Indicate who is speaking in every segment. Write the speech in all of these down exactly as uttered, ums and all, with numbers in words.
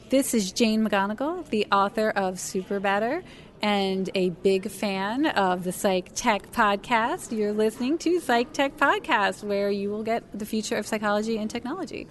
Speaker 1: This is Jane McGonigal, the author of Super Better and a big fan of the Psych Tech Podcast. You're listening to Psych Tech Podcast, where you will get the future of psychology and technology.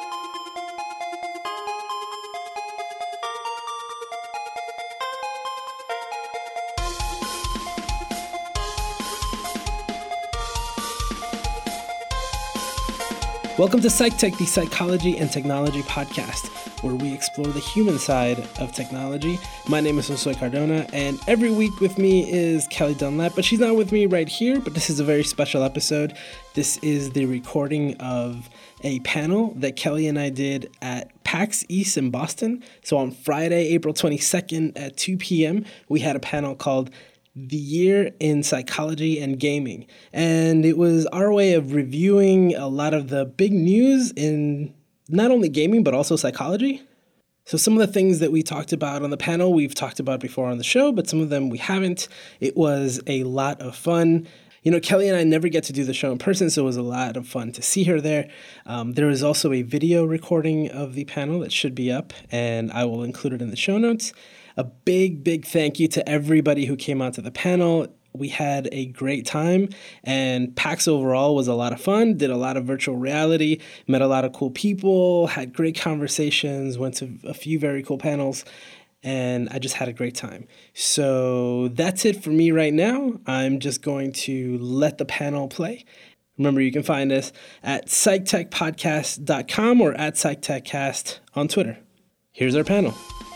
Speaker 2: Welcome to Psych Tech, the Psychology and Technology Podcast, where we explore the human side of technology. My name is Josue Cardona, and every week with me is Kelly Dunlap, but she's not with me right here, but this is a very special episode. This is the recording of a panel that Kelly and I did at PAX East in Boston. So on Friday, April twenty-second at two p.m., we had a panel called The Year in Psychology and Gaming. And it was our way of reviewing a lot of the big news in not only gaming, but also psychology. So some of the things that we talked about on the panel, we've talked about before on the show, but some of them we haven't. It was a lot of fun. You know, Kelly and I never get to do the show in person, so it was a lot of fun to see her there. Um, there is also a video recording of the panel that should be up, and I will include it in the show notes. A big, big thank you to everybody who came out to the panel. We had a great time, and PAX overall was a lot of fun, did a lot of virtual reality, met a lot of cool people, had great conversations, went to a few very cool panels, and I just had a great time. So that's it for me right now. I'm just going to let the panel play. Remember, you can find us at psych tech podcast dot com or at PsychTechCast on Twitter. Here's our panel.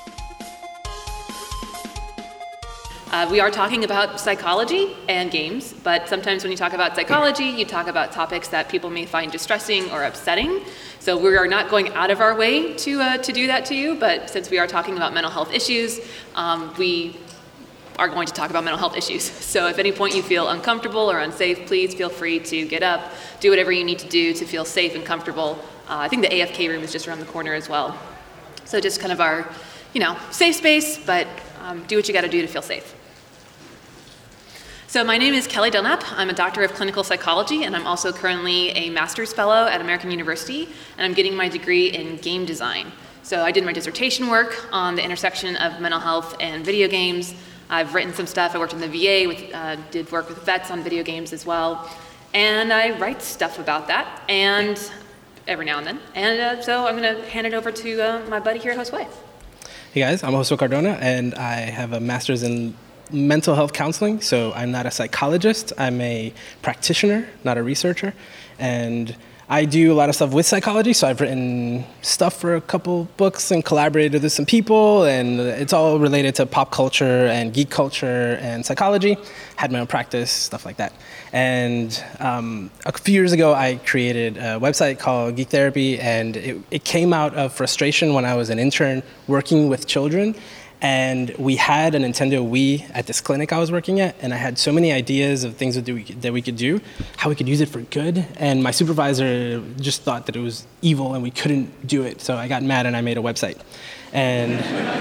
Speaker 3: Uh, we are talking about psychology and games, but sometimes when you talk about psychology, you talk about topics that people may find distressing or upsetting. So we are not going out of our way to uh, to do that to you, but since we are talking about mental health issues, um, we are going to talk about mental health issues. So if at any point you feel uncomfortable or unsafe, please feel free to get up, do whatever you need to do to feel safe and comfortable. Uh, I think the A F K room is just around the corner as well. So just kind of our, you know, safe space, but um, do what you got to do to feel safe. So my name is Kelly Dunlap. I'm a doctor of clinical psychology, and I'm also currently a master's fellow at American University, and I'm getting my degree in game design. So I did my dissertation work on the intersection of mental health and video games. I've written some stuff. I worked in the V A, with, uh, did work with vets on video games as well, and I write stuff about that, and every now and then. And uh, so I'm going to hand it over to uh, my buddy here, Josue.
Speaker 2: Hey guys, I'm Josue Cardona, and I have a master's in mental health counseling. So I'm not a psychologist. I'm a practitioner, not a researcher. And I do a lot of stuff with psychology. So I've written stuff for a couple books and collaborated with some people. And it's all related to pop culture and geek culture and psychology. Had my own practice, stuff like that. And um, a few years ago, I created a website called Geek Therapy. And it, it came out of frustration when I was an intern working with children. And we had a Nintendo Wii at this clinic I was working at, and I had so many ideas of things that we could, that we could do, how we could use it for good. And my supervisor just thought that it was evil and we couldn't do it. So I got mad and I made a website. And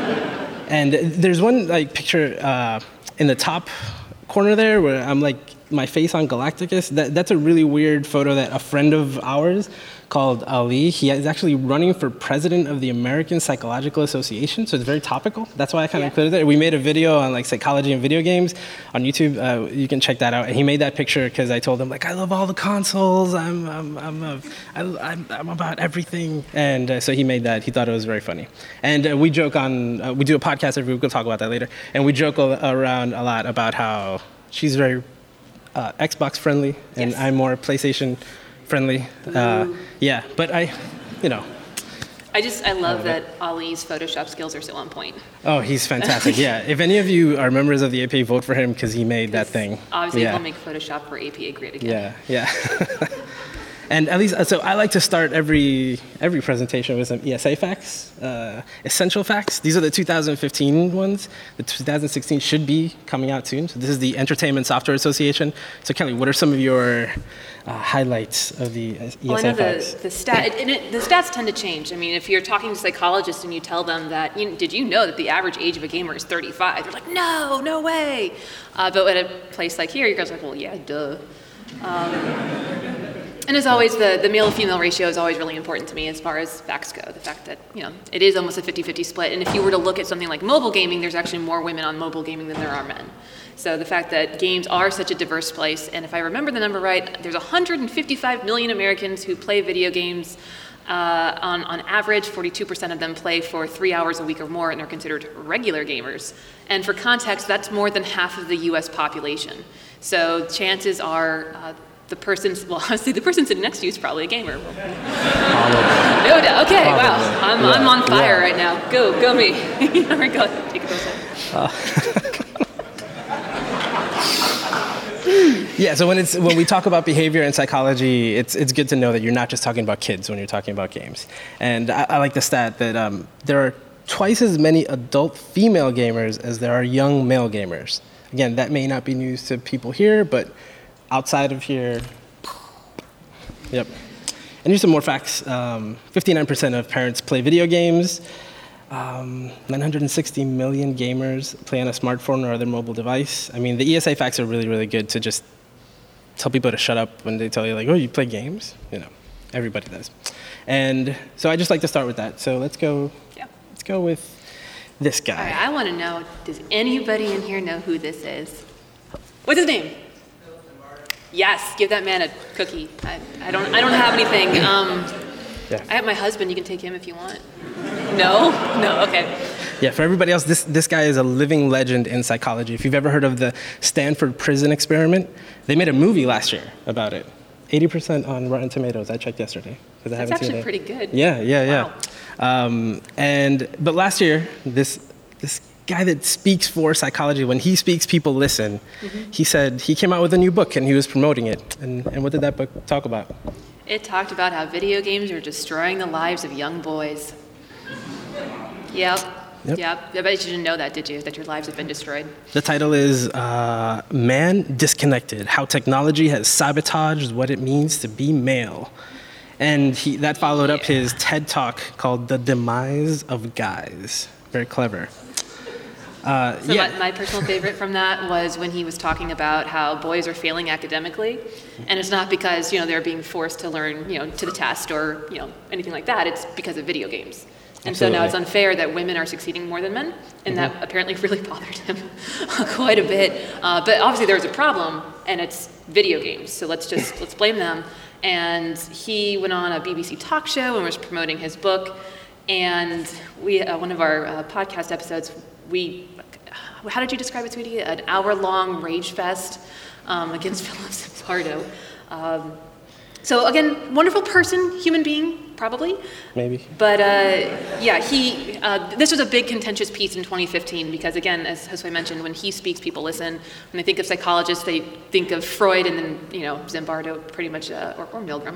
Speaker 2: and there's one like picture uh, in the top corner there where I'm like my face on Galacticus. That that's a really weird photo that a friend of ours called Ali. He is actually running for president of the American Psychological Association, so it's very topical. That's why I kind of yeah. included it. We made a video on like psychology and video games on YouTube. Uh, you can check that out. And he made that picture because I told him like I love all the consoles. I'm I'm I'm a, I, I'm, I'm about everything. And uh, so he made that. He thought it was very funny. And uh, we joke on uh, we do a podcast every week. We'll talk about that later. And we joke around a lot about how she's very uh, Xbox friendly and yes. I'm more PlayStation friendly. Uh, yeah, but I, you know.
Speaker 3: I just, I love uh, that Ali's Photoshop skills are so on point.
Speaker 2: Oh, he's fantastic. Yeah, if any of you are members of the A P A, vote for him because he made that thing.
Speaker 3: Obviously,
Speaker 2: yeah.
Speaker 3: he'll make Photoshop for A P A great again.
Speaker 2: Yeah, yeah. And at least, so I like to start every every presentation with some E S A facts, uh, essential facts. These are the two thousand fifteen ones. The two thousand sixteen should be coming out soon. So this is the Entertainment Software Association. So Kelly, what are some of your uh, highlights of the E S A
Speaker 3: well, I know
Speaker 2: facts?
Speaker 3: The, the, stat, it, it, the stats tend to change. I mean, if you're talking to psychologists and you tell them that, you, did you know that the average age of a gamer is thirty-five? They're like, no, no way. Uh, but at a place like here, you guys are like, well, yeah, duh. Um, And as always, the, the male-female ratio is always really important to me as far as facts go. The fact that, you know, it is almost a fifty-fifty split. And if you were to look at something like mobile gaming, there's actually more women on mobile gaming than there are men. So the fact that games are such a diverse place, and if I remember the number right, there's one hundred fifty-five million Americans who play video games. Uh, on, on average, forty-two percent of them play for three hours a week or more and are considered regular gamers. And for context, that's more than half of the U S population. So chances are uh, the person's, well, honestly, the person sitting next to you is probably a gamer. No doubt. Okay, probably. Wow. I'm, yeah. I'm on fire yeah. right now. Go, go me. All right, go. Take a close look.
Speaker 2: Yeah, so when it's when we talk about behavior and psychology, it's it's good to know that you're not just talking about kids when you're talking about games. And I, I like the stat that um, there are twice as many adult female gamers as there are young male gamers. Again, that may not be news to people here, but outside of here, yep. And here's some more facts. Um, fifty-nine percent of parents play video games. Um, nine hundred sixty million gamers play on a smartphone or other mobile device. I mean, the E S A facts are really, really good to just tell people to shut up when they tell you, like, oh, you play games? You know, everybody does. And so I just like to start with that. So let's go,
Speaker 3: yeah.
Speaker 2: let's go with this guy.
Speaker 3: All right, I want to know, does anybody in here know who this is? What's his name? Yes, give that man a cookie. I, I don't I don't have anything. Um, yeah. I have my husband. You can take him if you want. No? No, okay.
Speaker 2: Yeah, for everybody else, this, this guy is a living legend in psychology. If you've ever heard of the Stanford Prison Experiment, they made a movie last year about it. eighty percent on Rotten Tomatoes. I checked yesterday. I
Speaker 3: That's
Speaker 2: haven't
Speaker 3: actually
Speaker 2: seen it.
Speaker 3: pretty good.
Speaker 2: Yeah, yeah, yeah.
Speaker 3: Wow.
Speaker 2: Um, and but last year, this this guy that speaks for psychology, when he speaks, people listen. Mm-hmm. He said he came out with a new book and he was promoting it. And, and what did that book talk about?
Speaker 3: It talked about how video games are destroying the lives of young boys. Yep. Yep. yep. I bet you didn't know that, did you? That your lives have been destroyed.
Speaker 2: The title is uh, Man Disconnected, How Technology Has Sabotaged What It Means to Be Male. And he, that followed yeah. up his TED Talk called The Demise of Guys. Very clever. Uh,
Speaker 3: so
Speaker 2: yeah.
Speaker 3: my, my personal favorite from that was when he was talking about how boys are failing academically. And it's not because, you know, they're being forced to learn, you know, to the test or, you know, anything like that. It's because of video games. And Absolutely. So now it's unfair that women are succeeding more than men, and mm-hmm. that apparently really bothered him quite a bit. Uh, but obviously there's a problem, and it's video games. So let's just let's blame them. And he went on a B B C talk show and was promoting his book. And we, uh, one of our uh, podcast episodes, we, how did you describe it, sweetie? An hour-long rage fest um, against Philip Zimbardo. Um, so again, wonderful person, human being. Probably.
Speaker 2: Maybe.
Speaker 3: But uh, yeah, he. Uh, this was a big contentious piece in twenty fifteen because, again, as Josue mentioned, when he speaks, people listen. When they think of psychologists, they think of Freud and then, you know, Zimbardo, pretty much, uh, or, or Milgram.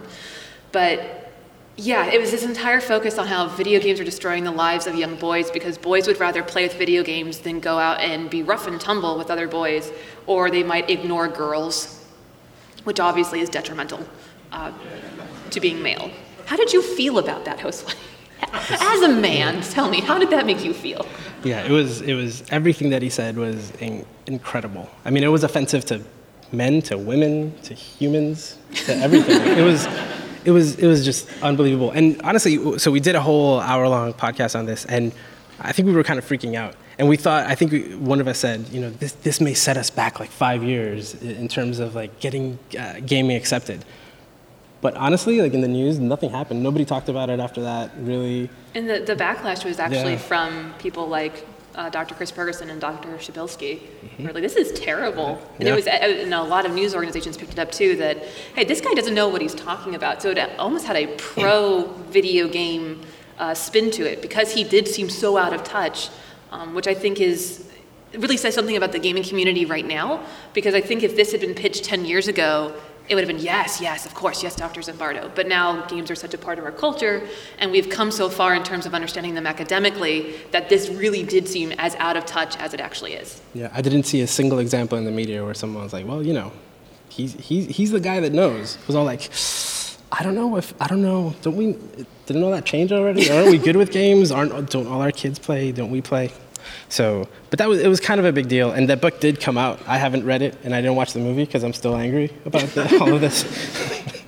Speaker 3: But yeah, it was this entire focus on how video games are destroying the lives of young boys because boys would rather play with video games than go out and be rough and tumble with other boys, or they might ignore girls, which obviously is detrimental uh, to being male. How did you feel about that, Josue? As a man, tell me, how did that make you feel?
Speaker 2: Yeah, it was. It was everything that he said was in, incredible. I mean, it was offensive to men, to women, to humans, to everything. it was, it was, it was just unbelievable. And honestly, so we did a whole hour-long podcast on this, and I think we were kind of freaking out. And we thought, I think we, one of us said, you know, this this may set us back like five years in terms of like getting uh, gaming accepted. But honestly, like in the news, nothing happened. Nobody talked about it after that, really.
Speaker 3: And the, the backlash was actually
Speaker 2: yeah.
Speaker 3: from people like uh, Doctor Chris Ferguson and Doctor Shabilsky. Mm-hmm. Who were like, this is terrible. And
Speaker 2: yeah.
Speaker 3: it was, and a lot of news organizations picked it up too, that, hey, this guy doesn't know what he's talking about. So it almost had a pro-video game uh, spin to it because he did seem so out of touch, um, which I think is, it really says something about the gaming community right now. Because I think if this had been pitched ten years ago, it would have been, yes, yes, of course, yes, Doctor Zimbardo. But now games are such a part of our culture, and we've come so far in terms of understanding them academically that this really did seem as out of touch as it actually is.
Speaker 2: Yeah, I didn't see a single example in the media where someone was like, well, you know, he's he's he's the guy that knows. It was all like, I don't know if, I don't know, don't we, didn't all that change already? Aren't we good with games? Aren't Don't all our kids play? Don't we play? So, but that was, it was kind of a big deal, and that book did come out. I haven't read it, and I didn't watch the movie because I'm still angry about the, all of this.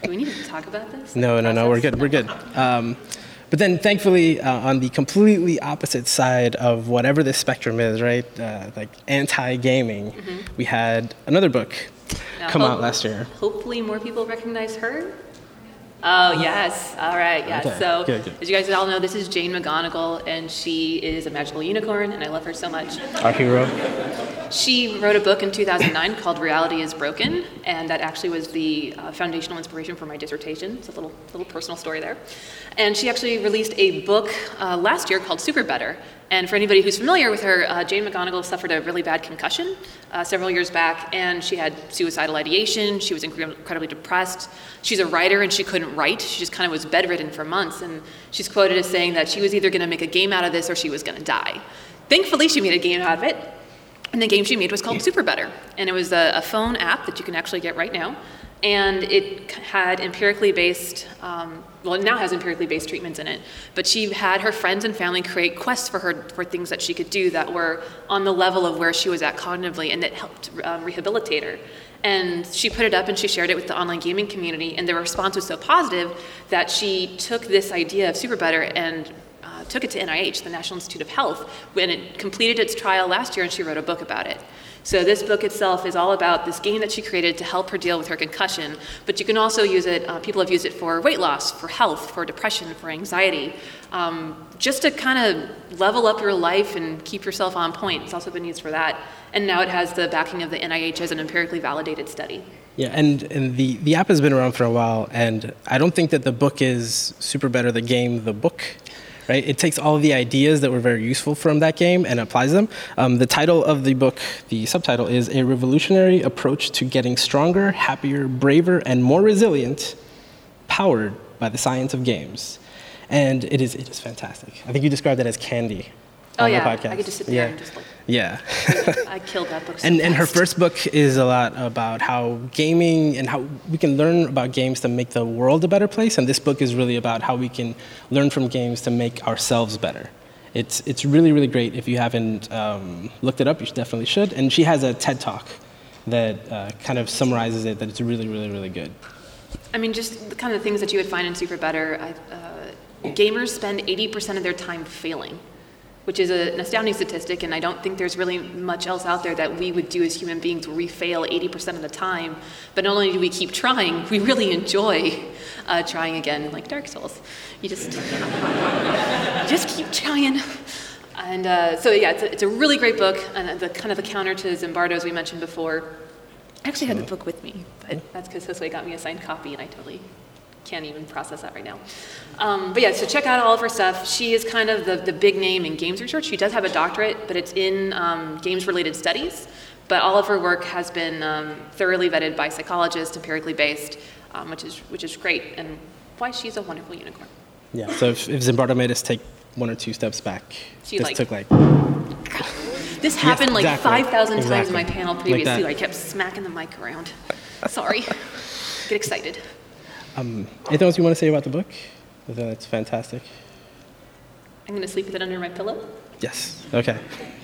Speaker 3: Do we need to talk about this?
Speaker 2: No, no, no, we're good, we're good. Um, but then thankfully, uh, on the completely opposite side of whatever this spectrum is, right, uh, like anti-gaming, mm-hmm. we had another book now, come out last year.
Speaker 3: Hopefully more people recognize her. Oh, yes. All right, yes.
Speaker 2: Okay.
Speaker 3: So,
Speaker 2: good, good.
Speaker 3: As you guys all know, this is Jane McGonigal, and she is a magical unicorn, and I love her so much.
Speaker 2: Our hero.
Speaker 3: She wrote a book in two thousand nine called Reality is Broken, and that actually was the uh, foundational inspiration for my dissertation. It's a little little personal story there. And she actually released a book uh, last year called Super Better. And for anybody who's familiar with her, uh, Jane McGonigal suffered a really bad concussion uh, several years back, and she had suicidal ideation. She was incre- incredibly depressed. She's a writer, and she couldn't write. She just kind of was bedridden for months, and she's quoted as saying that she was either going to make a game out of this or she was going to die. Thankfully, she made a game out of it. And the game she made was called Super Better. And it was a, a phone app that you can actually get right now. And it had empirically based, um, well, it now has empirically based treatments in it. But she had her friends and family create quests for her for things that she could do that were on the level of where she was at cognitively, and that helped um, rehabilitate her. And she put it up and she shared it with the online gaming community. And the response was so positive that she took this idea of Super Better and Uh, took it to N I H, the National Institute of Health, when it completed its trial last year, and she wrote a book about it. So this book itself is all about this game that she created to help her deal with her concussion, but you can also use it, uh, people have used it for weight loss, for health, for depression, for anxiety, um, just to kind of level up your life and keep yourself on point. It's also been used for that. And now it has the backing of the N I H as an empirically validated study.
Speaker 2: Yeah, and, and the, the app has been around for a while, and I don't think that the book is Super Better, the game, the book. Right? It takes all of the ideas that were very useful from that game and applies them. Um, the title of the book, the subtitle, is A Revolutionary Approach to Getting Stronger, Happier, Braver, and More Resilient, Powered by the Science of Games. And it is it is fantastic. I think you described it as candy
Speaker 3: oh,
Speaker 2: on
Speaker 3: yeah.
Speaker 2: the podcast.
Speaker 3: I could just sit there
Speaker 2: yeah.
Speaker 3: and just like...
Speaker 2: Yeah.
Speaker 3: I killed that book so
Speaker 2: and,
Speaker 3: fast.
Speaker 2: and her first book is a lot about how gaming and how we can learn about games to make the world a better place. And this book is really about how we can learn from games to make ourselves better. It's it's really, really great. If you haven't um, looked it up, you definitely should. And she has a TED Talk that uh, kind of summarizes it, that it's really, really, really good.
Speaker 3: I mean, just the kind of things that you would find in Super Better. I, uh, gamers spend eighty percent of their time failing, which is a, an astounding statistic, and I don't think there's really much else out there that we would do as human beings where we fail eighty percent of the time. But not only do we keep trying, we really enjoy uh, trying again, like Dark Souls. You just, just keep trying. And uh, so yeah, it's a, it's a really great book, and the kind of the counter to Zimbardo, as we mentioned before. I actually had the book with me, but that's because Josue got me a signed copy, and I totally can't even process that right now. Um, but yeah, so check out all of her stuff. She is kind of the, the big name in games research. She does have a doctorate, but it's in um, games-related studies. But all of her work has been um, thoroughly vetted by psychologists, empirically based, um, which is which is great, and why she's a wonderful unicorn.
Speaker 2: Yeah, so if, if Zimbardo made us take one or two steps back,
Speaker 3: she
Speaker 2: this
Speaker 3: like,
Speaker 2: took like...
Speaker 3: This happened
Speaker 2: yes, exactly.
Speaker 3: like five thousand
Speaker 2: exactly.
Speaker 3: times in my panel previously.
Speaker 2: Like
Speaker 3: I kept smacking the mic around. Sorry. Get excited.
Speaker 2: Um, anything else you want to say about the book? I think that's fantastic.
Speaker 3: I'm going to sleep with it under my pillow.
Speaker 2: Yes. Okay.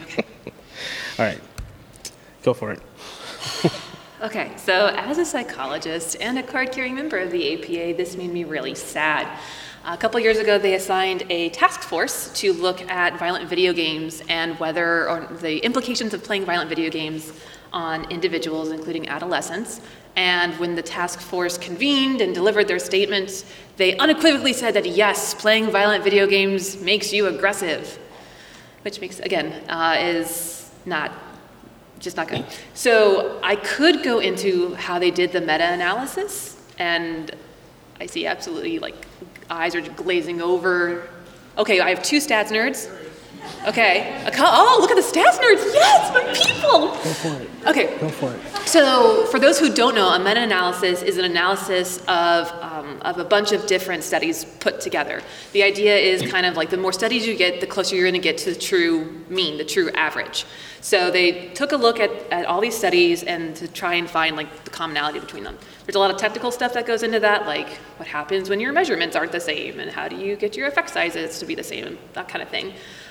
Speaker 2: All right. Go for it.
Speaker 3: Okay, so as a psychologist and a card-carrying member of the A P A, this made me really sad. A couple years ago, they assigned a task force to look at violent video games and whether, or the implications of playing violent video games on individuals, including adolescents. And when the task force convened and delivered their statements, they unequivocally said that yes, playing violent video games makes you aggressive, which makes, again, uh, is not, just not good. So I could go into how they did the meta-analysis, and I see absolutely like eyes are glazing over. Okay, I have two stats nerds. Okay. Oh, look at the stats nerds. Yes, my people.
Speaker 2: Go for it.
Speaker 3: Okay.
Speaker 2: Go for it.
Speaker 3: So for those who don't know, a meta-analysis is an analysis of, um, of a bunch of different studies put together. The idea is kind of like the more studies you get, the closer you're going to get to the true mean, the true average. So they took a look at, at all these studies and to try and find like the commonality between them. There's a lot of technical stuff that goes into that, like what happens when your measurements aren't the same, and how do you get your effect sizes to be the same, and that kind of thing.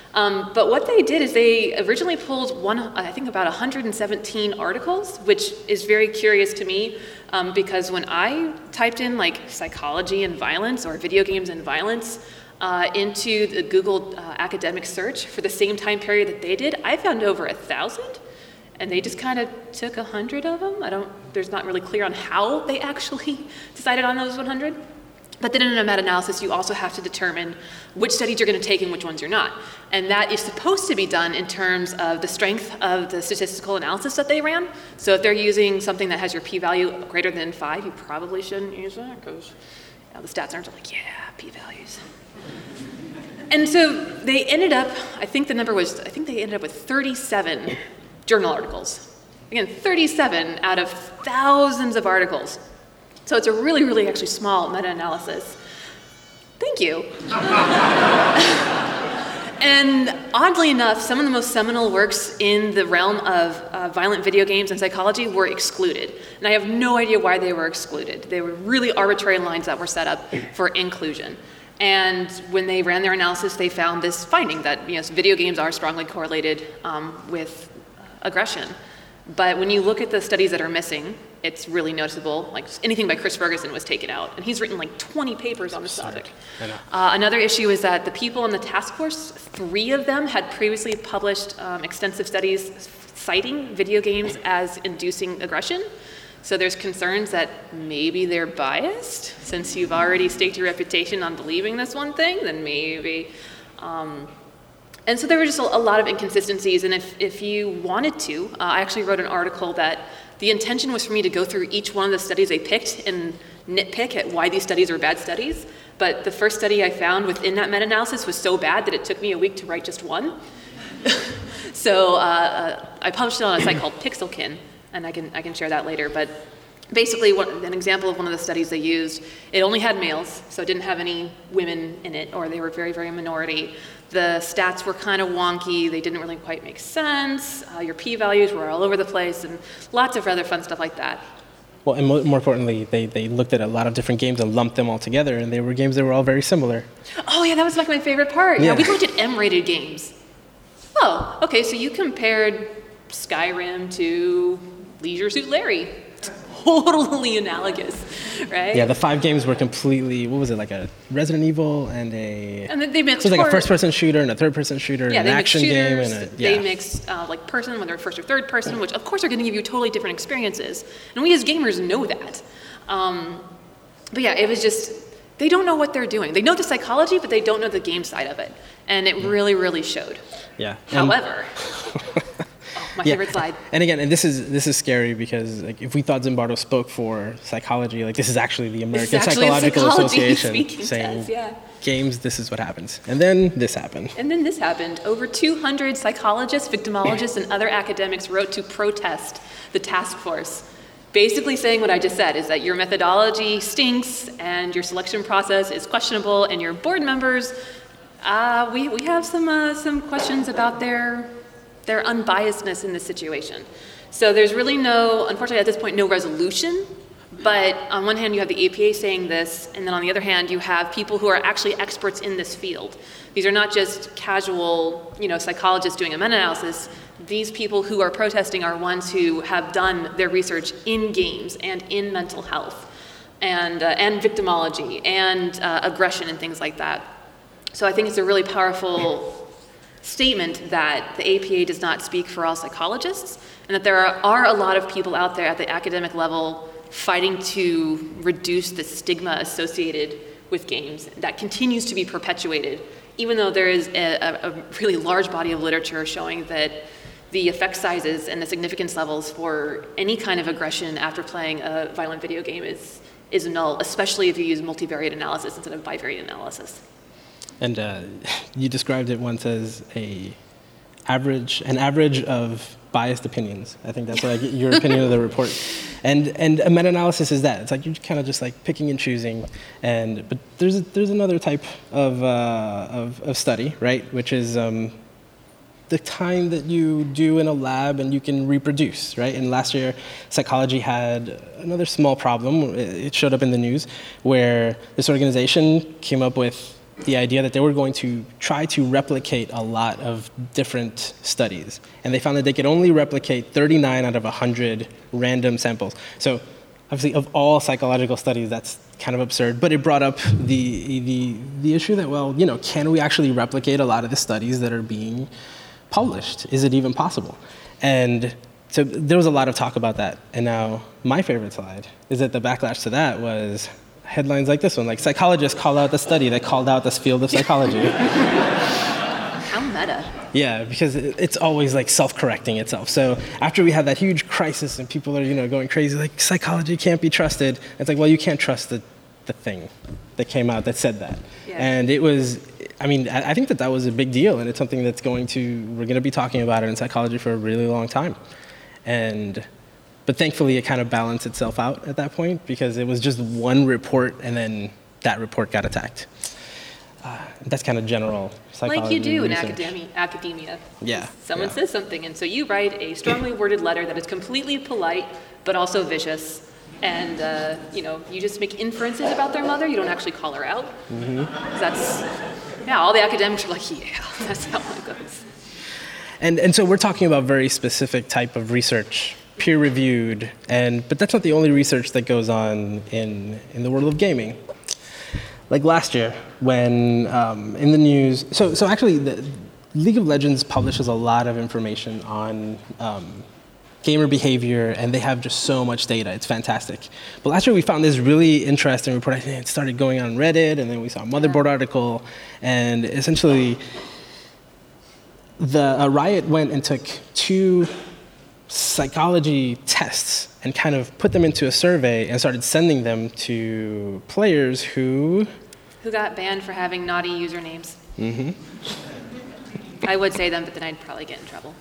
Speaker 3: Um, but what they did is they originally pulled one, I think about one hundred seventeen articles, which is very curious to me um, because when I typed in like psychology and violence or video games and violence uh, into the Google uh, academic search for the same time period that they did, I found over a thousand. And they just kind of took a hundred of them. I don't, there's not really clear on how they actually decided on those one hundred. But then in a meta-analysis, you also have to determine which studies you're going to take and which ones you're not. And that is supposed to be done in terms of the strength of the statistical analysis that they ran. So if they're using something that has your p-value greater than five, you probably shouldn't use it because you know, the stats aren't like, yeah, p-values. And so they ended up, I think the number was, I think they ended up with thirty-seven journal articles. Again, thirty-seven out of thousands of articles. So it's a really, really actually small meta-analysis. Thank you. And oddly enough, some of the most seminal works in the realm of uh, violent video games and psychology were excluded. And I have no idea why they were excluded. They were really arbitrary lines that were set up for inclusion. And when they ran their analysis, they found this finding that you know, video games are strongly correlated um, with aggression. But when you look at the studies that are missing, it's really noticeable. Like anything by Chris Ferguson was taken out, and he's written like twenty papers on this topic. Uh, another issue is that the people on the task force, three of them had previously published um, extensive studies citing video games as inducing aggression. So there's concerns that maybe they're biased. Since you've already staked your reputation on believing this one thing, then maybe. Um, And so there were just a, a lot of inconsistencies, and if, if you wanted to, uh, I actually wrote an article that the intention was for me to go through each one of the studies they picked and nitpick at why these studies are bad studies, but the first study I found within that meta-analysis was so bad that it took me a week to write just one. So uh, I published it on a site called Pixelkin, and I can, I can share that later, but basically, one, an example of one of the studies they used, it only had males, so it didn't have any women in it, or they were very, very minority. The stats were kind of wonky, they didn't really quite make sense, uh, your p-values were all over the place, and lots of other fun stuff like that.
Speaker 2: Well, and mo- more importantly, they, they looked at a lot of different games and lumped them all together, and they were games that were all very similar.
Speaker 3: Oh yeah, that was like my favorite part. Yeah,
Speaker 2: yeah
Speaker 3: we looked at M-rated games. Oh, okay, so you compared Skyrim to Leisure Suit Larry. Totally analogous, right?
Speaker 2: Yeah, the five games were completely, what was it, like a Resident Evil and a...
Speaker 3: And they mixed...
Speaker 2: So it was like a first-person shooter and a third-person shooter
Speaker 3: yeah,
Speaker 2: and an action
Speaker 3: shooters,
Speaker 2: game and a... Yeah.
Speaker 3: They mixed uh, like person, whether first or third person, which of course are going to give you totally different experiences. And we as gamers know that. Um, but yeah, it was just, they don't know what they're doing. They know the psychology, but they don't know the game side of it. And it really, really showed.
Speaker 2: Yeah.
Speaker 3: However... My
Speaker 2: yeah.
Speaker 3: favorite slide.
Speaker 2: And again, and this is this is scary because like if we thought Zimbardo spoke for psychology, like this is actually the American
Speaker 3: actually
Speaker 2: Psychological Association
Speaker 3: saying test, yeah.
Speaker 2: games, this is what happens. And then this happened.
Speaker 3: And then this happened. Over two hundred psychologists, victimologists, and other academics wrote to protest the task force, basically saying what I just said, is that your methodology stinks and your selection process is questionable, and your board members, uh, we, we have some uh, some questions about their their unbiasedness in this situation. So there's really no, unfortunately at this point, no resolution, but on one hand you have the A P A saying this, and then on the other hand you have people who are actually experts in this field. These are not just casual, you know, psychologists doing a meta-analysis. These people who are protesting are ones who have done their research in games and in mental health and, uh, and victimology and uh, aggression and things like that. So I think it's a really powerful statement that the A P A does not speak for all psychologists, and that there are, are a lot of people out there at the academic level fighting to reduce the stigma associated with games that continues to be perpetuated, even though there is a, a really large body of literature showing that the effect sizes and the significance levels for any kind of aggression after playing a violent video game is, is null, especially if you use multivariate analysis instead of bivariate analysis.
Speaker 2: And uh, you described it once as a average, an average of biased opinions. I think that's like your opinion of the report. And and a meta-analysis is that. It's like you're kind of just like picking and choosing. And but there's a, there's another type of, uh, of of study, right? Which is um, the kind that you do in a lab and you can reproduce, right? And last year, psychology had another small problem. It showed up in the news where this organization came up with the idea that they were going to try to replicate a lot of different studies. And they found that they could only replicate thirty-nine out of one hundred random samples. So obviously, of all psychological studies, that's kind of absurd. But it brought up the, the, the issue that, well, you know, can we actually replicate a lot of the studies that are being published? Is it even possible? And so there was a lot of talk about that. And now my favorite slide is that the backlash to that was headlines like this one, like psychologists call out the study that called out this field of psychology.
Speaker 3: How meta.
Speaker 2: Yeah, because it's always like self-correcting itself. So after we had that huge crisis and people are, you know, going crazy, like psychology can't be trusted, it's like, well, you can't trust the, the thing that came out that said that. Yeah. And it was, I mean, I think that that was a big deal, and it's something that's going to, we're going to be talking about it in psychology for a really long time. And But thankfully, it kind of balanced itself out at that point because it was just one report, and then that report got attacked. Uh, that's kind of general psychology
Speaker 3: like you do
Speaker 2: research.
Speaker 3: in academia. academia.
Speaker 2: Yeah.
Speaker 3: Someone
Speaker 2: yeah.
Speaker 3: says something, and so you write a strongly worded letter that is completely polite, but also vicious. And, uh, you know, you just make inferences about their mother. You don't actually call her out. Mm-hmm. That's, yeah, all the academics are like, yeah, that's how it goes.
Speaker 2: And, and so we're talking about very specific type of research, peer-reviewed, and but that's not the only research that goes on in, in the world of gaming. Like last year, when um, in the news, so so actually, the League of Legends publishes a lot of information on um, gamer behavior, and they have just so much data. It's fantastic. But last year, we found this really interesting report. I think it started going on Reddit, and then we saw a Motherboard article, and essentially, the uh, Riot went and took two psychology tests and kind of put them into a survey and started sending them to players who...
Speaker 3: Who got banned for having naughty usernames.
Speaker 2: Mm-hmm.
Speaker 3: I would say them, but then I'd probably get in trouble.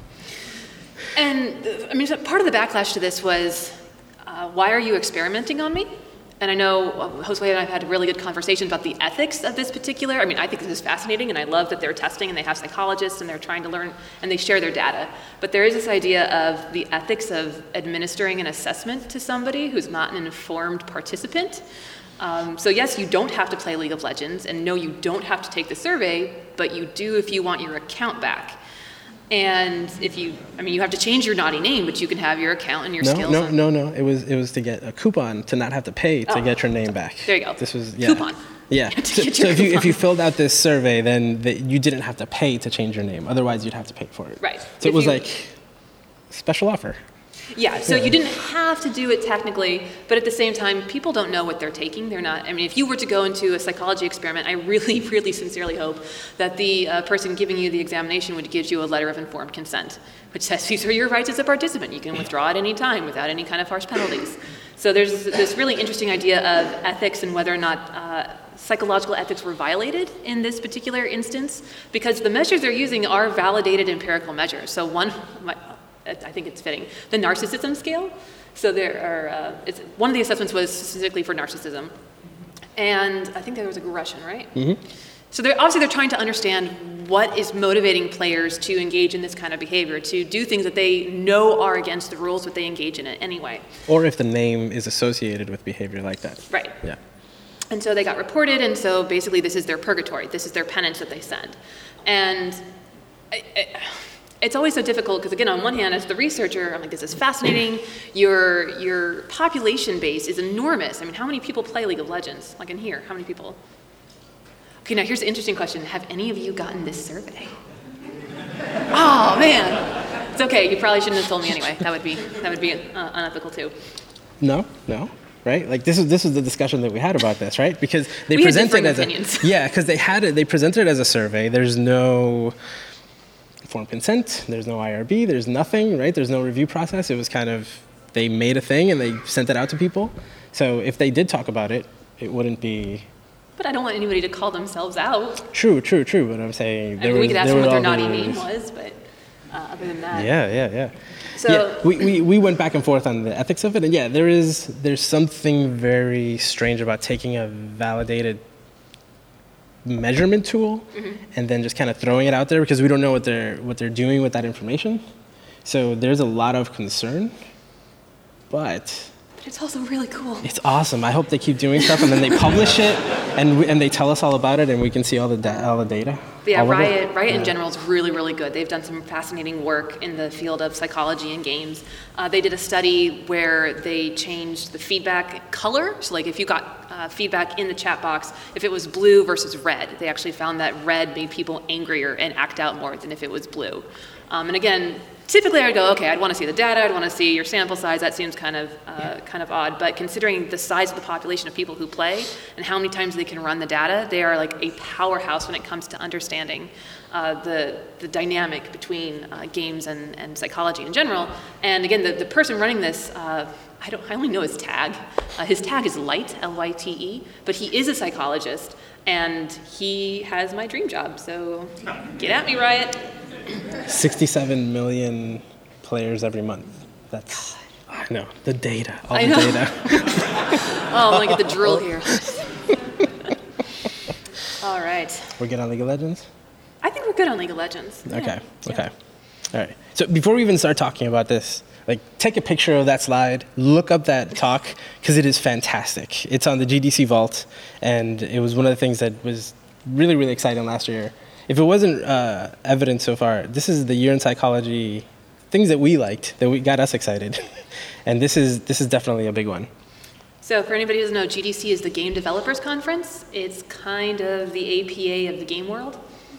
Speaker 3: And, I mean, so part of the backlash to this was, uh, why are you experimenting on me? And I know uh, Josue and I have had really good conversations about the ethics of this particular. I mean, I think this is fascinating, and I love that they're testing, and they have psychologists, and they're trying to learn, and they share their data. But there is this idea of the ethics of administering an assessment to somebody who's not an informed participant. Um, so yes, you don't have to play League of Legends, and no, you don't have to take the survey, but you do if you want your account back. And if you, I mean, you have to change your naughty name, but you can have your account and your
Speaker 2: no,
Speaker 3: skills.
Speaker 2: No,
Speaker 3: on...
Speaker 2: no, no. It was it was to get a coupon to not have to pay to
Speaker 3: oh.
Speaker 2: get your name back.
Speaker 3: There you go.
Speaker 2: This was yeah.
Speaker 3: Coupon.
Speaker 2: Yeah.
Speaker 3: You
Speaker 2: So, so if you if you filled out this survey, then the, you didn't have to pay to change your name. Otherwise, you'd have to pay for it.
Speaker 3: Right.
Speaker 2: So
Speaker 3: if
Speaker 2: it was
Speaker 3: you...
Speaker 2: like special offer.
Speaker 3: Yeah, so
Speaker 2: Yeah.
Speaker 3: you didn't have to do it technically, but at the same time, people don't know what they're taking. They're not, I mean, if you were to go into a psychology experiment, I really, really sincerely hope that the uh, person giving you the examination would give you a letter of informed consent, which says these are your rights as a participant. You can withdraw at any time without any kind of harsh penalties. So there's this really interesting idea of ethics and whether or not uh, psychological ethics were violated in this particular instance, because the measures they're using are validated empirical measures. So one, I think it's fitting, the narcissism scale. So there are, uh, it's, one of the assessments was specifically for narcissism. And I think there was aggression, right?
Speaker 2: Mm-hmm.
Speaker 3: So they're, obviously they're trying to understand what is motivating players to engage in this kind of behavior, to do things that they know are against the rules, but they engage in it anyway.
Speaker 2: Or if the name is associated with behavior like that.
Speaker 3: Right.
Speaker 2: Yeah.
Speaker 3: And so they got reported, and so basically this is their purgatory. This is their penance that they send. And I, I, it's always so difficult because, again, on one hand, as the researcher, I'm like, this is fascinating. Your your population base is enormous. I mean, how many people play League of Legends? Like in here, how many people? Okay, now here's the interesting question. Have any of you gotten this survey? Oh, man. It's okay. You probably shouldn't have told me anyway. That would be that would be uh, unethical too.
Speaker 2: No, no. Right? Like this is this is the discussion that we had about this, right? Because they
Speaker 3: we
Speaker 2: presented
Speaker 3: had
Speaker 2: as
Speaker 3: opinions.
Speaker 2: a yeah, because they had it. They presented it as a survey. There's no informed consent. There's no I R B. There's nothing, right? There's no review process. It was kind of they made a thing and they sent it out to people. So if they did talk about it, it wouldn't be.
Speaker 3: But I don't want anybody to call themselves out.
Speaker 2: True, true, true. But I'm saying
Speaker 3: I mean, we could ask them what their naughty name was, but uh, other than that.
Speaker 2: Yeah, yeah, yeah.
Speaker 3: So
Speaker 2: yeah, we, we, we went back and forth on the ethics of it, and yeah, there is there's something very strange about taking a validated measurement tool mm-hmm. and then just kind of throwing it out there because we don't know what they're what they're doing with that information. So there's a lot of concern, but
Speaker 3: but it's also really cool.
Speaker 2: It's awesome. I hope they keep doing stuff, and then they publish it, and we, and they tell us all about it, and we can see all the da- all the data.
Speaker 3: Yeah, Riot, Riot yeah. in general is really, really good. They've done some fascinating work in the field of psychology and games. Uh, they did a study where they changed the feedback color. So like if you got uh, feedback in the chat box, if it was blue versus red, they actually found that red made people angrier and act out more than if it was blue. Um, and again, typically I'd go, okay, I'd want to see the data, I'd want to see your sample size, that seems kind of uh, kind of odd, but considering the size of the population of people who play and how many times they can run the data, they are like a powerhouse when it comes to understanding uh, the, the dynamic between uh, games and, and psychology in general. And again, the, the person running this, uh, I don't, I only know his tag. Uh, his tag is Light, L Y T E, but he is a psychologist, and he has my dream job, so get at me, Riot.
Speaker 2: sixty-seven million players every month. That's, I know, the data, all
Speaker 3: I
Speaker 2: the
Speaker 3: know.
Speaker 2: data.
Speaker 3: Oh, I'm gonna get the drill here. All right.
Speaker 2: We're good on League of Legends?
Speaker 3: I think we're good on League of Legends.
Speaker 2: Okay,
Speaker 3: Yeah.
Speaker 2: okay. All right. So before we even start talking about this, like, take a picture of that slide, look up that talk, because it is fantastic. It's on the G D C Vault, and it was one of the things that was really, really exciting last year. If it wasn't uh, evident so far, this is the year in psychology, things that we liked, that we got us excited. And this is this is definitely a big one.
Speaker 3: So for anybody who doesn't know, G D C is the Game Developers Conference. It's kind of the A P A of the game world,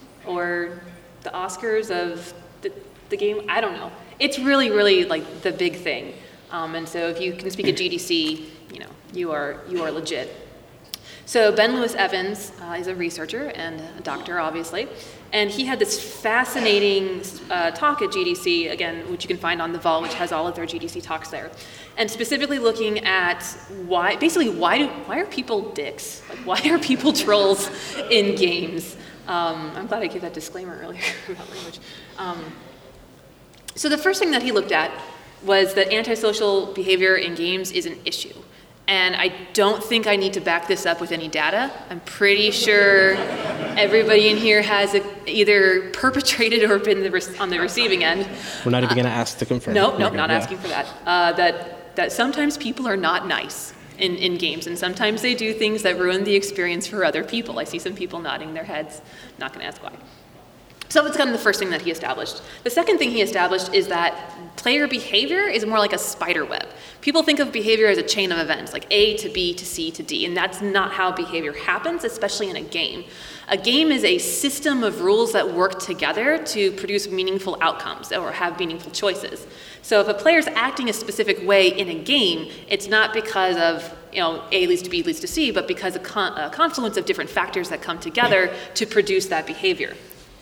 Speaker 3: or the Oscars of the, the game, I don't know. It's really, really like the big thing. Um, and so if you can speak at G D C, you know, you are you are legit. So Ben Lewis Evans uh, is a researcher and a doctor, obviously, and he had this fascinating uh, talk at G D C, again, which you can find on the Vault, which has all of their G D C talks there, and specifically looking at why, basically, why do why are people dicks? Like, why are people trolls in games? Um, I'm glad I gave that disclaimer earlier about language. Um, so the first thing that he looked at was that antisocial behavior in games is an issue. And I don't think I need to back this up with any data. I'm pretty sure everybody in here has a, either perpetrated or been the re- on the receiving end.
Speaker 2: We're not even going to ask to confirm.
Speaker 3: No, no,
Speaker 2: Okay,
Speaker 3: not
Speaker 2: yeah.
Speaker 3: asking for that. Uh, that that sometimes people are not nice in, in games, and sometimes they do things that ruin the experience for other people. I see some people nodding their heads. Not going to ask why. So that's kind of the first thing that he established. The second thing he established is that player behavior is more like a spider web. People think of behavior as a chain of events, like A to B to C to D, and that's not how behavior happens, especially in a game. A game is a system of rules that work together to produce meaningful outcomes or have meaningful choices. So if a player's acting a specific way in a game, it's not because of, you know, A leads to B leads to C, but because of con- a confluence of different factors that come together to produce that behavior.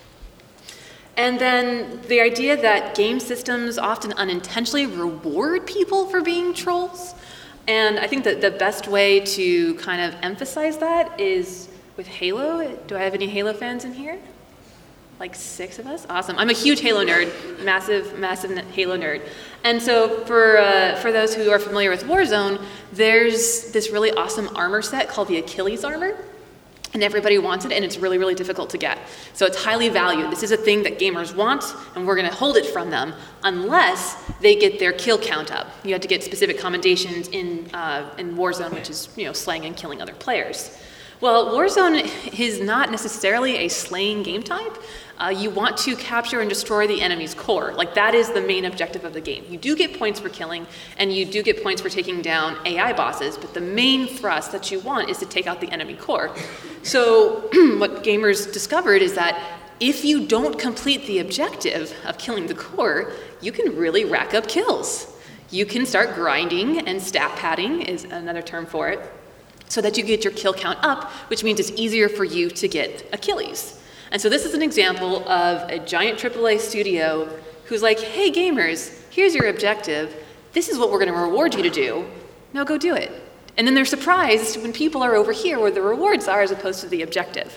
Speaker 3: And then the idea that game systems often unintentionally reward people for being trolls. And I think that the best way to kind of emphasize that is with Halo. Do I have any Halo fans in here? Like six of us? Awesome. I'm a huge Halo nerd, massive, massive Halo nerd. And so for uh, for those who are familiar with Warzone, there's this really awesome armor set called the Achilles armor. And everybody wants it, and it's really, really difficult to get. So it's highly valued. This is a thing that gamers want, and we're going to hold it from them unless they get their kill count up. You have to get specific commendations in uh, in Warzone, which is, you know, slaying and killing other players. Well, Warzone is not necessarily a slaying game type. Uh, you want to capture and destroy the enemy's core. Like, that is the main objective of the game. You do get points for killing, and you do get points for taking down A I bosses, but the main thrust that you want is to take out the enemy core. So what gamers discovered is that if you don't complete the objective of killing the core, you can really rack up kills. You can start grinding, and stat padding is another term for it, so that you get your kill count up, which means it's easier for you to get Achilles. And so this is an example of a giant triple A studio who's like, hey gamers, here's your objective. This is what we're gonna reward you to do. Now go do it. And then they're surprised when people are over here where the rewards are as opposed to the objective.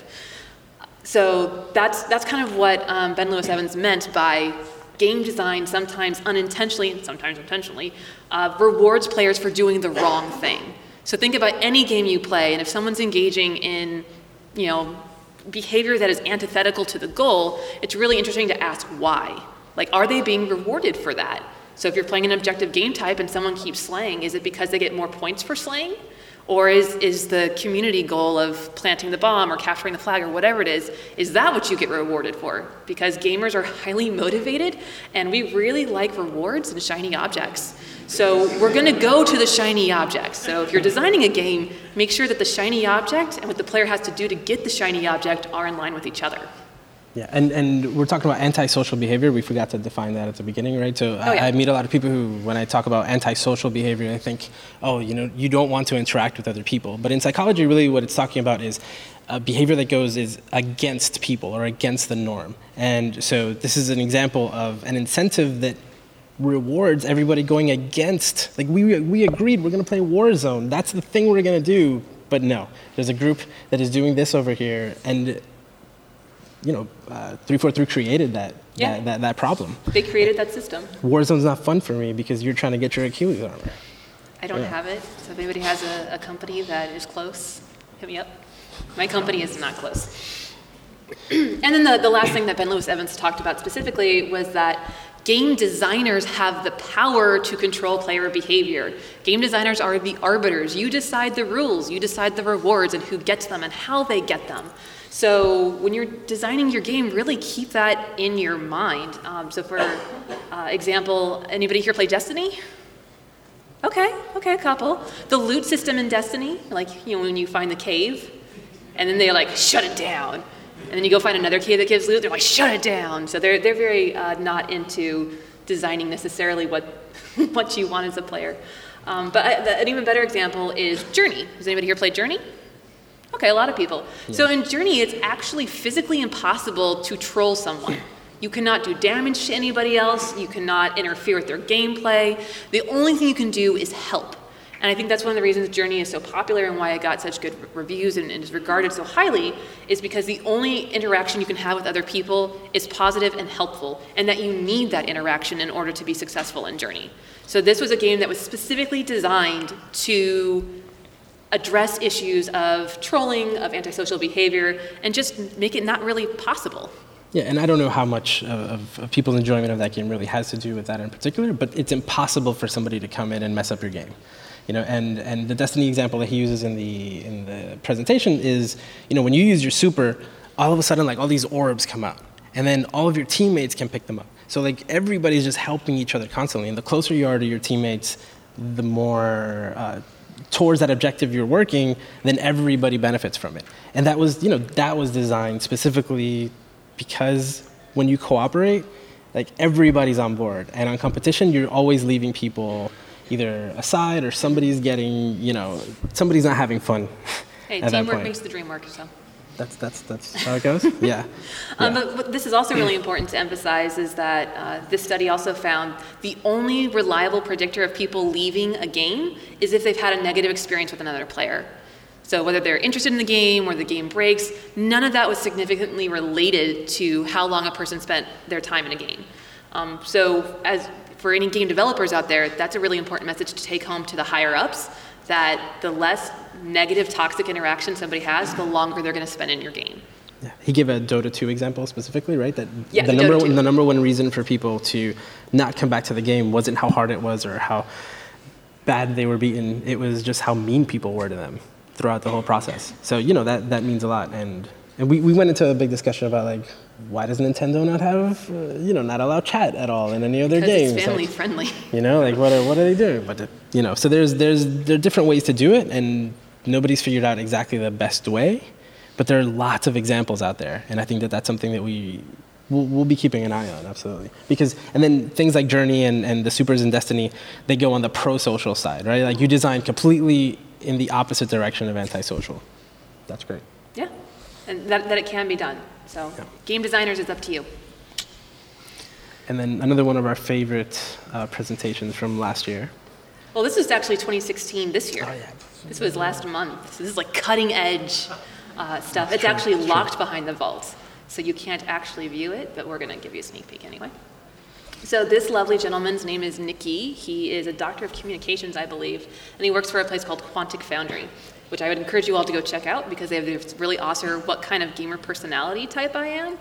Speaker 3: So that's that's kind of what um, Ben Lewis Evans meant by game design, sometimes unintentionally and sometimes intentionally, uh, rewards players for doing the wrong thing. So think about any game you play, and if someone's engaging in, you know, behavior that is antithetical to the goal, it's really interesting to ask why. Like, are they being rewarded for that? So if you're playing an objective game type and someone keeps slaying, is it because they get more points for slaying? Or is, is the community goal of planting the bomb or capturing the flag or whatever it is, is that what you get rewarded for? Because gamers are highly motivated and we really like rewards and shiny objects. So we're going to go to the shiny objects. So if you're designing a game, make sure that the shiny object and what the player has to do to get the shiny object are in line with each other.
Speaker 2: Yeah, and, and we're talking about antisocial behavior. We forgot to define that at the beginning, right? So
Speaker 3: Oh, yeah.
Speaker 2: I, I meet a lot of people who, when I talk about antisocial behavior, I think, oh, you know, you don't want to interact with other people. But in psychology, really what it's talking about is a behavior that goes is against people or against the norm. And so this is an example of an incentive that rewards everybody going against, like we we agreed we're going to play Warzone. That's the thing we're going to do. But no, there's a group that is doing this over here, and you know, uh, three forty-three created that,
Speaker 3: Yeah.
Speaker 2: that that that problem.
Speaker 3: They created that system.
Speaker 2: Warzone's not fun for me because you're trying to get your Achilles armor.
Speaker 3: I don't
Speaker 2: Yeah.
Speaker 3: have it. So if anybody has a, a company that is close, hit me up. My company is not close. And then the, the last thing that Ben Lewis Evans talked about specifically was that game designers have the power to control player behavior. Game designers are the arbiters. You decide the rules, you decide the rewards and who gets them and how they get them. So when you're designing your game, really keep that in your mind. Um, so for uh, example, anybody here play Destiny? Okay, okay, a couple. The loot system in Destiny, like you know when you find the cave, and then they like shut it down. And then you go find another cave that gives loot, they're like, shut it down. So they're, they're very uh, not into designing necessarily what, what you want as a player. Um, but I, the, an even better example is Journey. Has anybody here played Journey? Okay, a lot of people. Yeah. So in Journey, it's actually physically impossible to troll someone. You cannot do damage to anybody else. You cannot interfere with their gameplay. The only thing you can do is help. And I think that's one of the reasons Journey is so popular and why it got such good reviews and, and is regarded so highly, is because the only interaction you can have with other people is positive and helpful, and that you need that interaction in order to be successful in Journey. So this was a game that was specifically designed to address issues of trolling, of antisocial behavior, and just make it not really possible.
Speaker 2: Yeah, and I don't know how much of, of people's enjoyment of that game really has to do with that in particular, but it's impossible for somebody to come in and mess up your game. You know, and, and the Destiny example that he uses in the in the presentation is, you know, when you use your super, all of a sudden like all these orbs come out, and then all of your teammates can pick them up. So like everybody's just helping each other constantly, and the closer you are to your teammates, the more uh, towards that objective you're working, then everybody benefits from it. And that was, you know, that was designed specifically because when you cooperate, like everybody's on board, and on competition, you're always leaving people either aside or somebody's getting, you know, somebody's not having fun.
Speaker 3: Hey,
Speaker 2: at
Speaker 3: teamwork
Speaker 2: that point.
Speaker 3: makes the dream work, so.
Speaker 2: That's that's that's how it goes. Yeah.
Speaker 3: Um,
Speaker 2: yeah.
Speaker 3: but what this is also really important to emphasize is that uh, this study also found the only reliable predictor of people leaving a game is if they've had a negative experience with another player. So whether they're interested in the game or the game breaks, none of that was significantly related to how long a person spent their time in a game. Um, so as for any game developers out there, that's a really important message to take home to the higher ups, that the less negative toxic interaction somebody has, the longer they're going to spend in your game.
Speaker 2: Yeah. He gave a Dota two example specifically, right? That
Speaker 3: Yeah,
Speaker 2: the
Speaker 3: Dota
Speaker 2: number
Speaker 3: two.
Speaker 2: the number one reason for people to not come back to the game wasn't how hard it was or how bad they were beaten. It was just how mean people were to them throughout the whole process. So, you know, that, that means a lot. And and we, we went into a big discussion about like, why does Nintendo not have, uh, you know, not allow chat at all in any of their
Speaker 3: Because
Speaker 2: games?
Speaker 3: it's family
Speaker 2: Like,
Speaker 3: friendly.
Speaker 2: you know, like what are what are they doing? But uh, you know, so there's there's there are different ways to do it, and nobody's figured out exactly the best way. But there are lots of examples out there, and I think that that's something that we we'll, we'll be keeping an eye on, absolutely. Because and then things like Journey and, and the supers in Destiny, they go on the pro-social side, right? Like you design completely in the opposite direction of antisocial. That's great.
Speaker 3: Yeah, and that, that it can be done. So
Speaker 2: Yeah.
Speaker 3: game designers, it's up to you.
Speaker 2: And then another one of our favorite uh, presentations from last year.
Speaker 3: Well, this is actually twenty sixteen this year.
Speaker 2: Oh, yeah.
Speaker 3: This was last month. So this is like cutting edge uh, stuff. It's
Speaker 2: true,
Speaker 3: actually
Speaker 2: that's
Speaker 3: locked behind the vault. So you can't actually view it, but we're going to give you a sneak peek anyway. So this lovely gentleman's name is Nikki. He is a doctor of communications, I believe, and he works for a place called Quantic Foundry, which I would encourage you all to go check out because they have this really awesome what kind of gamer personality type I am.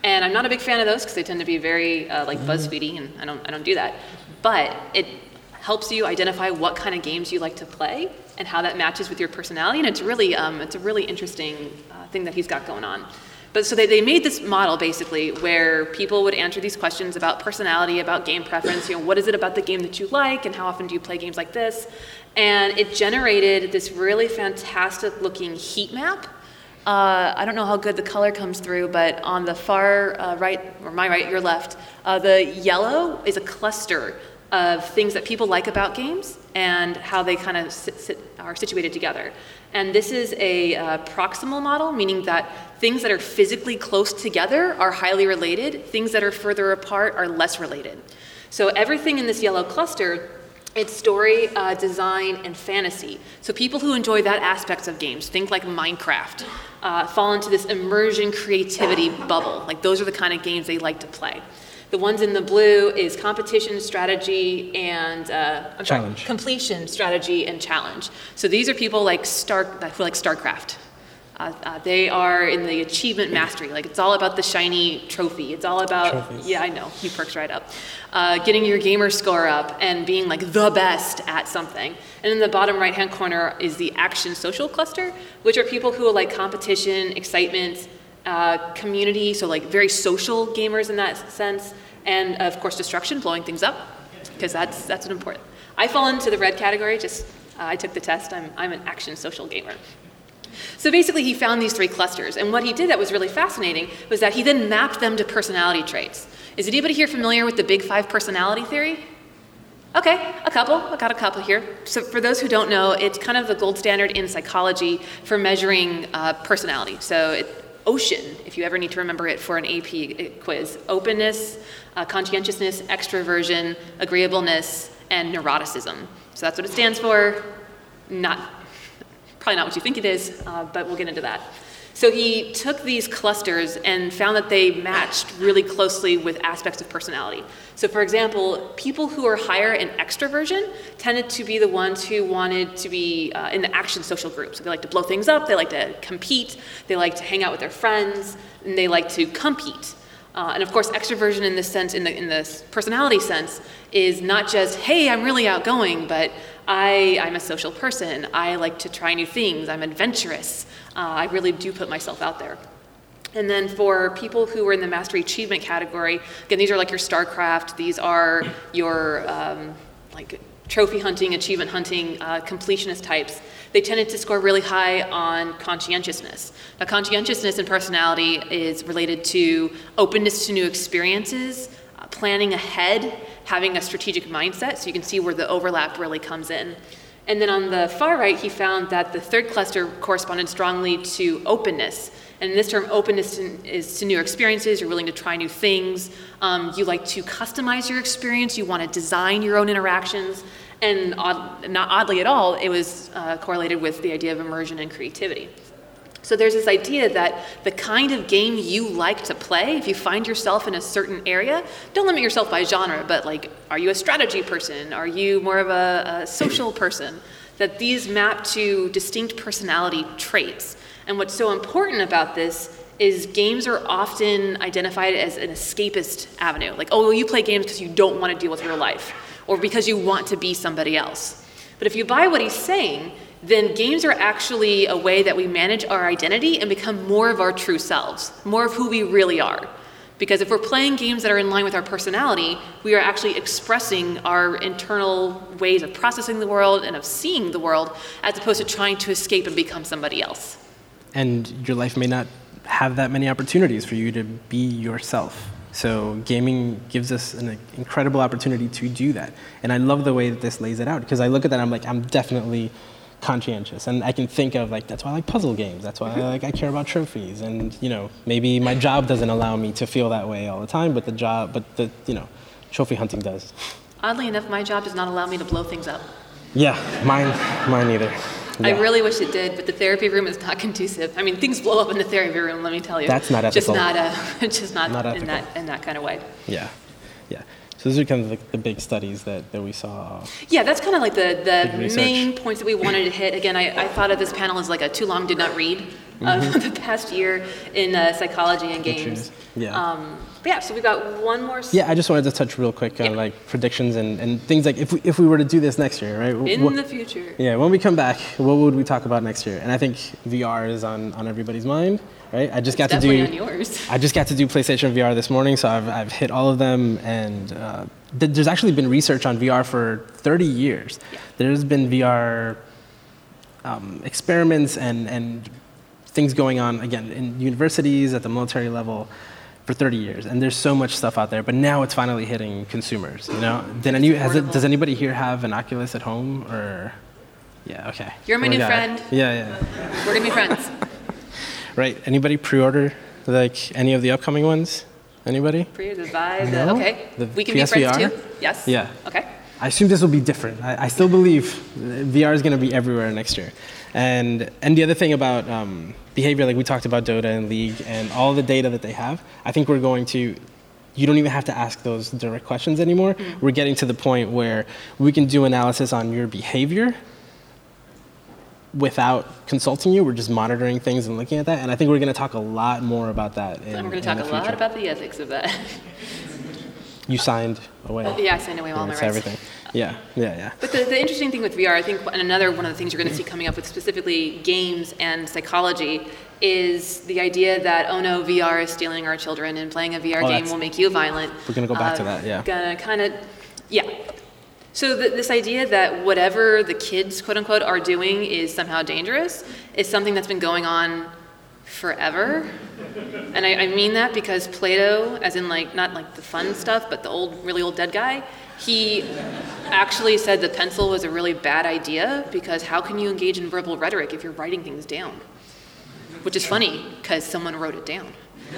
Speaker 3: And I'm not a big fan of those because they tend to be very uh, like BuzzFeedy, and I don't I don't do that. But it helps you identify what kind of games you like to play and how that matches with your personality. And it's really um, it's a really interesting uh, thing that he's got going on. But so they, they made this model basically where people would answer these questions about personality, about game preference, you know, what is it about the game that you like and how often do you play games like this? And it generated this really fantastic looking heat map. Uh, I don't know how good the color comes through, but on the far uh, right, or my right, your left, uh, the yellow is a cluster of things that people like about games and how they kind of sit, sit, are situated together. And this is a uh, proximal model, meaning that things that are physically close together are highly related, things that are further apart are less related. So everything in this yellow cluster, it's story, uh, design, and fantasy. So people who enjoy that aspects of games, think like Minecraft, uh, fall into this immersion creativity bubble. Like those are the kind of games they like to play. The ones in the blue is competition, strategy, and uh, I'm
Speaker 2: challenge.
Speaker 3: Sorry, completion, strategy, and challenge. So these are people like Star, who like StarCraft. Uh, uh, they are in the achievement mastery. Like it's all about the shiny trophy. It's all about,
Speaker 2: Trophies.
Speaker 3: Yeah, I know, he perks right up. Uh, getting your gamer score up and being like the best at something. And in the bottom right-hand corner is the action social cluster, which are people who like competition, excitement, uh, community, so like very social gamers in that sense, and of course destruction, blowing things up, because that's that's an important. I fall into the red category. Just uh, I took the test. I'm I'm an action social gamer. So basically, he found these three clusters, and what he did that was really fascinating was that he then mapped them to personality traits. Is anybody here familiar with the Big Five personality theory? Okay, a couple. I got a couple here. So for those who don't know, it's kind of the gold standard in psychology for measuring uh, personality. So it, OCEAN, if you ever need to remember it for an A P quiz: openness, uh, conscientiousness, extroversion, agreeableness, and neuroticism. So that's what it stands for. Not probably not what you think it is, uh, but we'll get into that. So he took these clusters and found that they matched really closely with aspects of personality. So for example, people who are higher in extroversion tended to be the ones who wanted to be uh, in the action social groups. So they like to blow things up, they like to compete, they like to hang out with their friends, and they like to compete. Uh, and of course, extroversion in this sense, in the in this personality sense, is not just, hey, I'm really outgoing, but I, I'm a social person. I like to try new things. I'm adventurous. Uh, I really do put myself out there. And then for people who are in the mastery achievement category, again, these are like your StarCraft. These are your um, like trophy hunting, achievement hunting, uh, completionist types. They tended to score really high on conscientiousness. Now, conscientiousness and personality is related to openness to new experiences, uh, planning ahead, having a strategic mindset, so you can see where the overlap really comes in. And then on the far right, he found that the third cluster corresponded strongly to openness. And in this term, openness to, is to new experiences. You're willing to try new things. Um, you like to customize your experience. You want to design your own interactions. And odd, not oddly at all, it was uh, correlated with the idea of immersion and creativity. So there's this idea that the kind of game you like to play, if you find yourself in a certain area, don't limit yourself by genre, but like, are you a strategy person? Are you more of a, a social person? That these map to distinct personality traits. And what's so important about this is games are often identified as an escapist avenue. Like, oh, well, you play games because you don't want to deal with real life, or because you want to be somebody else. But if you buy what he's saying, then games are actually a way that we manage our identity and become more of our true selves, more of who we really are. Because if we're playing games that are in line with our personality, we are actually expressing our internal ways of processing the world and of seeing the world, as opposed to trying to escape and become somebody else.
Speaker 2: And your life may not have that many opportunities for you to be yourself. So gaming gives us an incredible opportunity to do that. And I love the way that this lays it out, because I look at that and I'm like, I'm definitely conscientious, and I can think of like, that's why I like puzzle games, that's why I like I care about trophies, and you know, maybe my job doesn't allow me to feel that way all the time, but the job but the you know trophy hunting does.
Speaker 3: Oddly enough, my job does not allow me to blow things up.
Speaker 2: Yeah, mine mine either. Yeah.
Speaker 3: I really wish it did, but the therapy room is not conducive. I mean, things blow up in the therapy room, let me tell you.
Speaker 2: That's not ethical.
Speaker 3: Just not a, just not,
Speaker 2: not
Speaker 3: in that in that kind of way.
Speaker 2: Yeah, yeah. So those are kind of like the big studies that, that we saw.
Speaker 3: Yeah, that's kind of like the, the main points that we wanted to hit. Again, I, I thought of this panel as like a too long did not read um, the past year in uh, psychology and games.
Speaker 2: Yeah.
Speaker 3: Um, but yeah, so we've got one more. S-
Speaker 2: yeah, I just wanted to touch real quick on
Speaker 3: yeah.
Speaker 2: like predictions and, and things like if we, if we were to do this next year, right?
Speaker 3: In
Speaker 2: what,
Speaker 3: the future.
Speaker 2: Yeah, when we come back, what would we talk about next year? And I think V R is on, on everybody's mind, right? I just
Speaker 3: It's
Speaker 2: got to do.
Speaker 3: definitely on yours.
Speaker 2: I just got to do PlayStation V R this morning, so I've I've hit all of them, and uh, th- there's actually been research on V R for thirty years.
Speaker 3: Yeah.
Speaker 2: There's been V R um, experiments and and things going on again in universities at the military level for thirty years, and there's so much stuff out there. But now it's finally hitting consumers. You know, Did any, has it, does anybody here have an Oculus at home or? Yeah, okay.
Speaker 3: You're my
Speaker 2: We
Speaker 3: new
Speaker 2: got
Speaker 3: friend.
Speaker 2: it. Yeah, yeah.
Speaker 3: We're gonna be friends.
Speaker 2: Right. Anybody pre-order like any of the upcoming ones? Anybody?
Speaker 3: Pre the Vive.
Speaker 2: No?
Speaker 3: The, okay.
Speaker 2: The
Speaker 3: we can
Speaker 2: P S
Speaker 3: be friends
Speaker 2: V R?
Speaker 3: too. Yes.
Speaker 2: Yeah.
Speaker 3: Okay.
Speaker 2: I assume this will be different. I, I still believe V R is going to be everywhere next year. And and the other thing about um, behavior, like we talked about Dota and League and all the data that they have, I think we're going to, you don't even have to ask those direct questions anymore. Mm. We're getting to the point where we can do analysis on your behavior without consulting you. We're just monitoring things and looking at that. And I think we're going to talk a lot more about that in,
Speaker 3: And we're going
Speaker 2: in
Speaker 3: to talk
Speaker 2: the
Speaker 3: a lot
Speaker 2: future.
Speaker 3: about the ethics of that.
Speaker 2: You signed away.
Speaker 3: Yeah, I signed away all my
Speaker 2: It's
Speaker 3: rights.
Speaker 2: everything. Yeah, yeah, yeah.
Speaker 3: But the, the interesting thing with V R, I think, and another one of the things you're going to see coming up with specifically games and psychology, is the idea that, oh no, V R is stealing our children and playing a V R
Speaker 2: Oh,
Speaker 3: game
Speaker 2: that's-
Speaker 3: will make you violent.
Speaker 2: We're going to go back to
Speaker 3: Uh,
Speaker 2: that, yeah.
Speaker 3: Gonna kind of, yeah. So th this idea that whatever the kids, quote unquote, are doing is somehow dangerous is something that's been going on forever. And I, I mean that because Plato, as in like, not like the fun stuff, but the old, really old dead guy, he actually said the pencil was a really bad idea because how can you engage in verbal rhetoric if you're writing things down? Which is funny because someone wrote it down.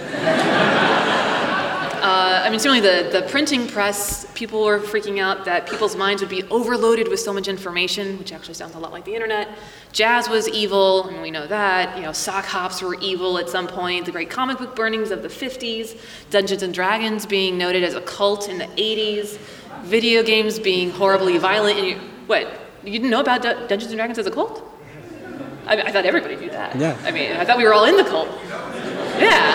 Speaker 3: Uh, I mean, certainly the, the printing press, people were freaking out that people's minds would be overloaded with so much information, which actually sounds a lot like the internet. Jazz was evil, and we know that. You know, sock hops were evil at some point. The great comic book burnings of the fifties, Dungeons and Dragons being noted as a cult in the eighties, video games being horribly violent. And you, what, you didn't know about D- Dungeons and Dragons as a cult? I, mean, I thought everybody knew that.
Speaker 2: Yeah.
Speaker 3: I mean, I thought we were all in the cult. Yeah.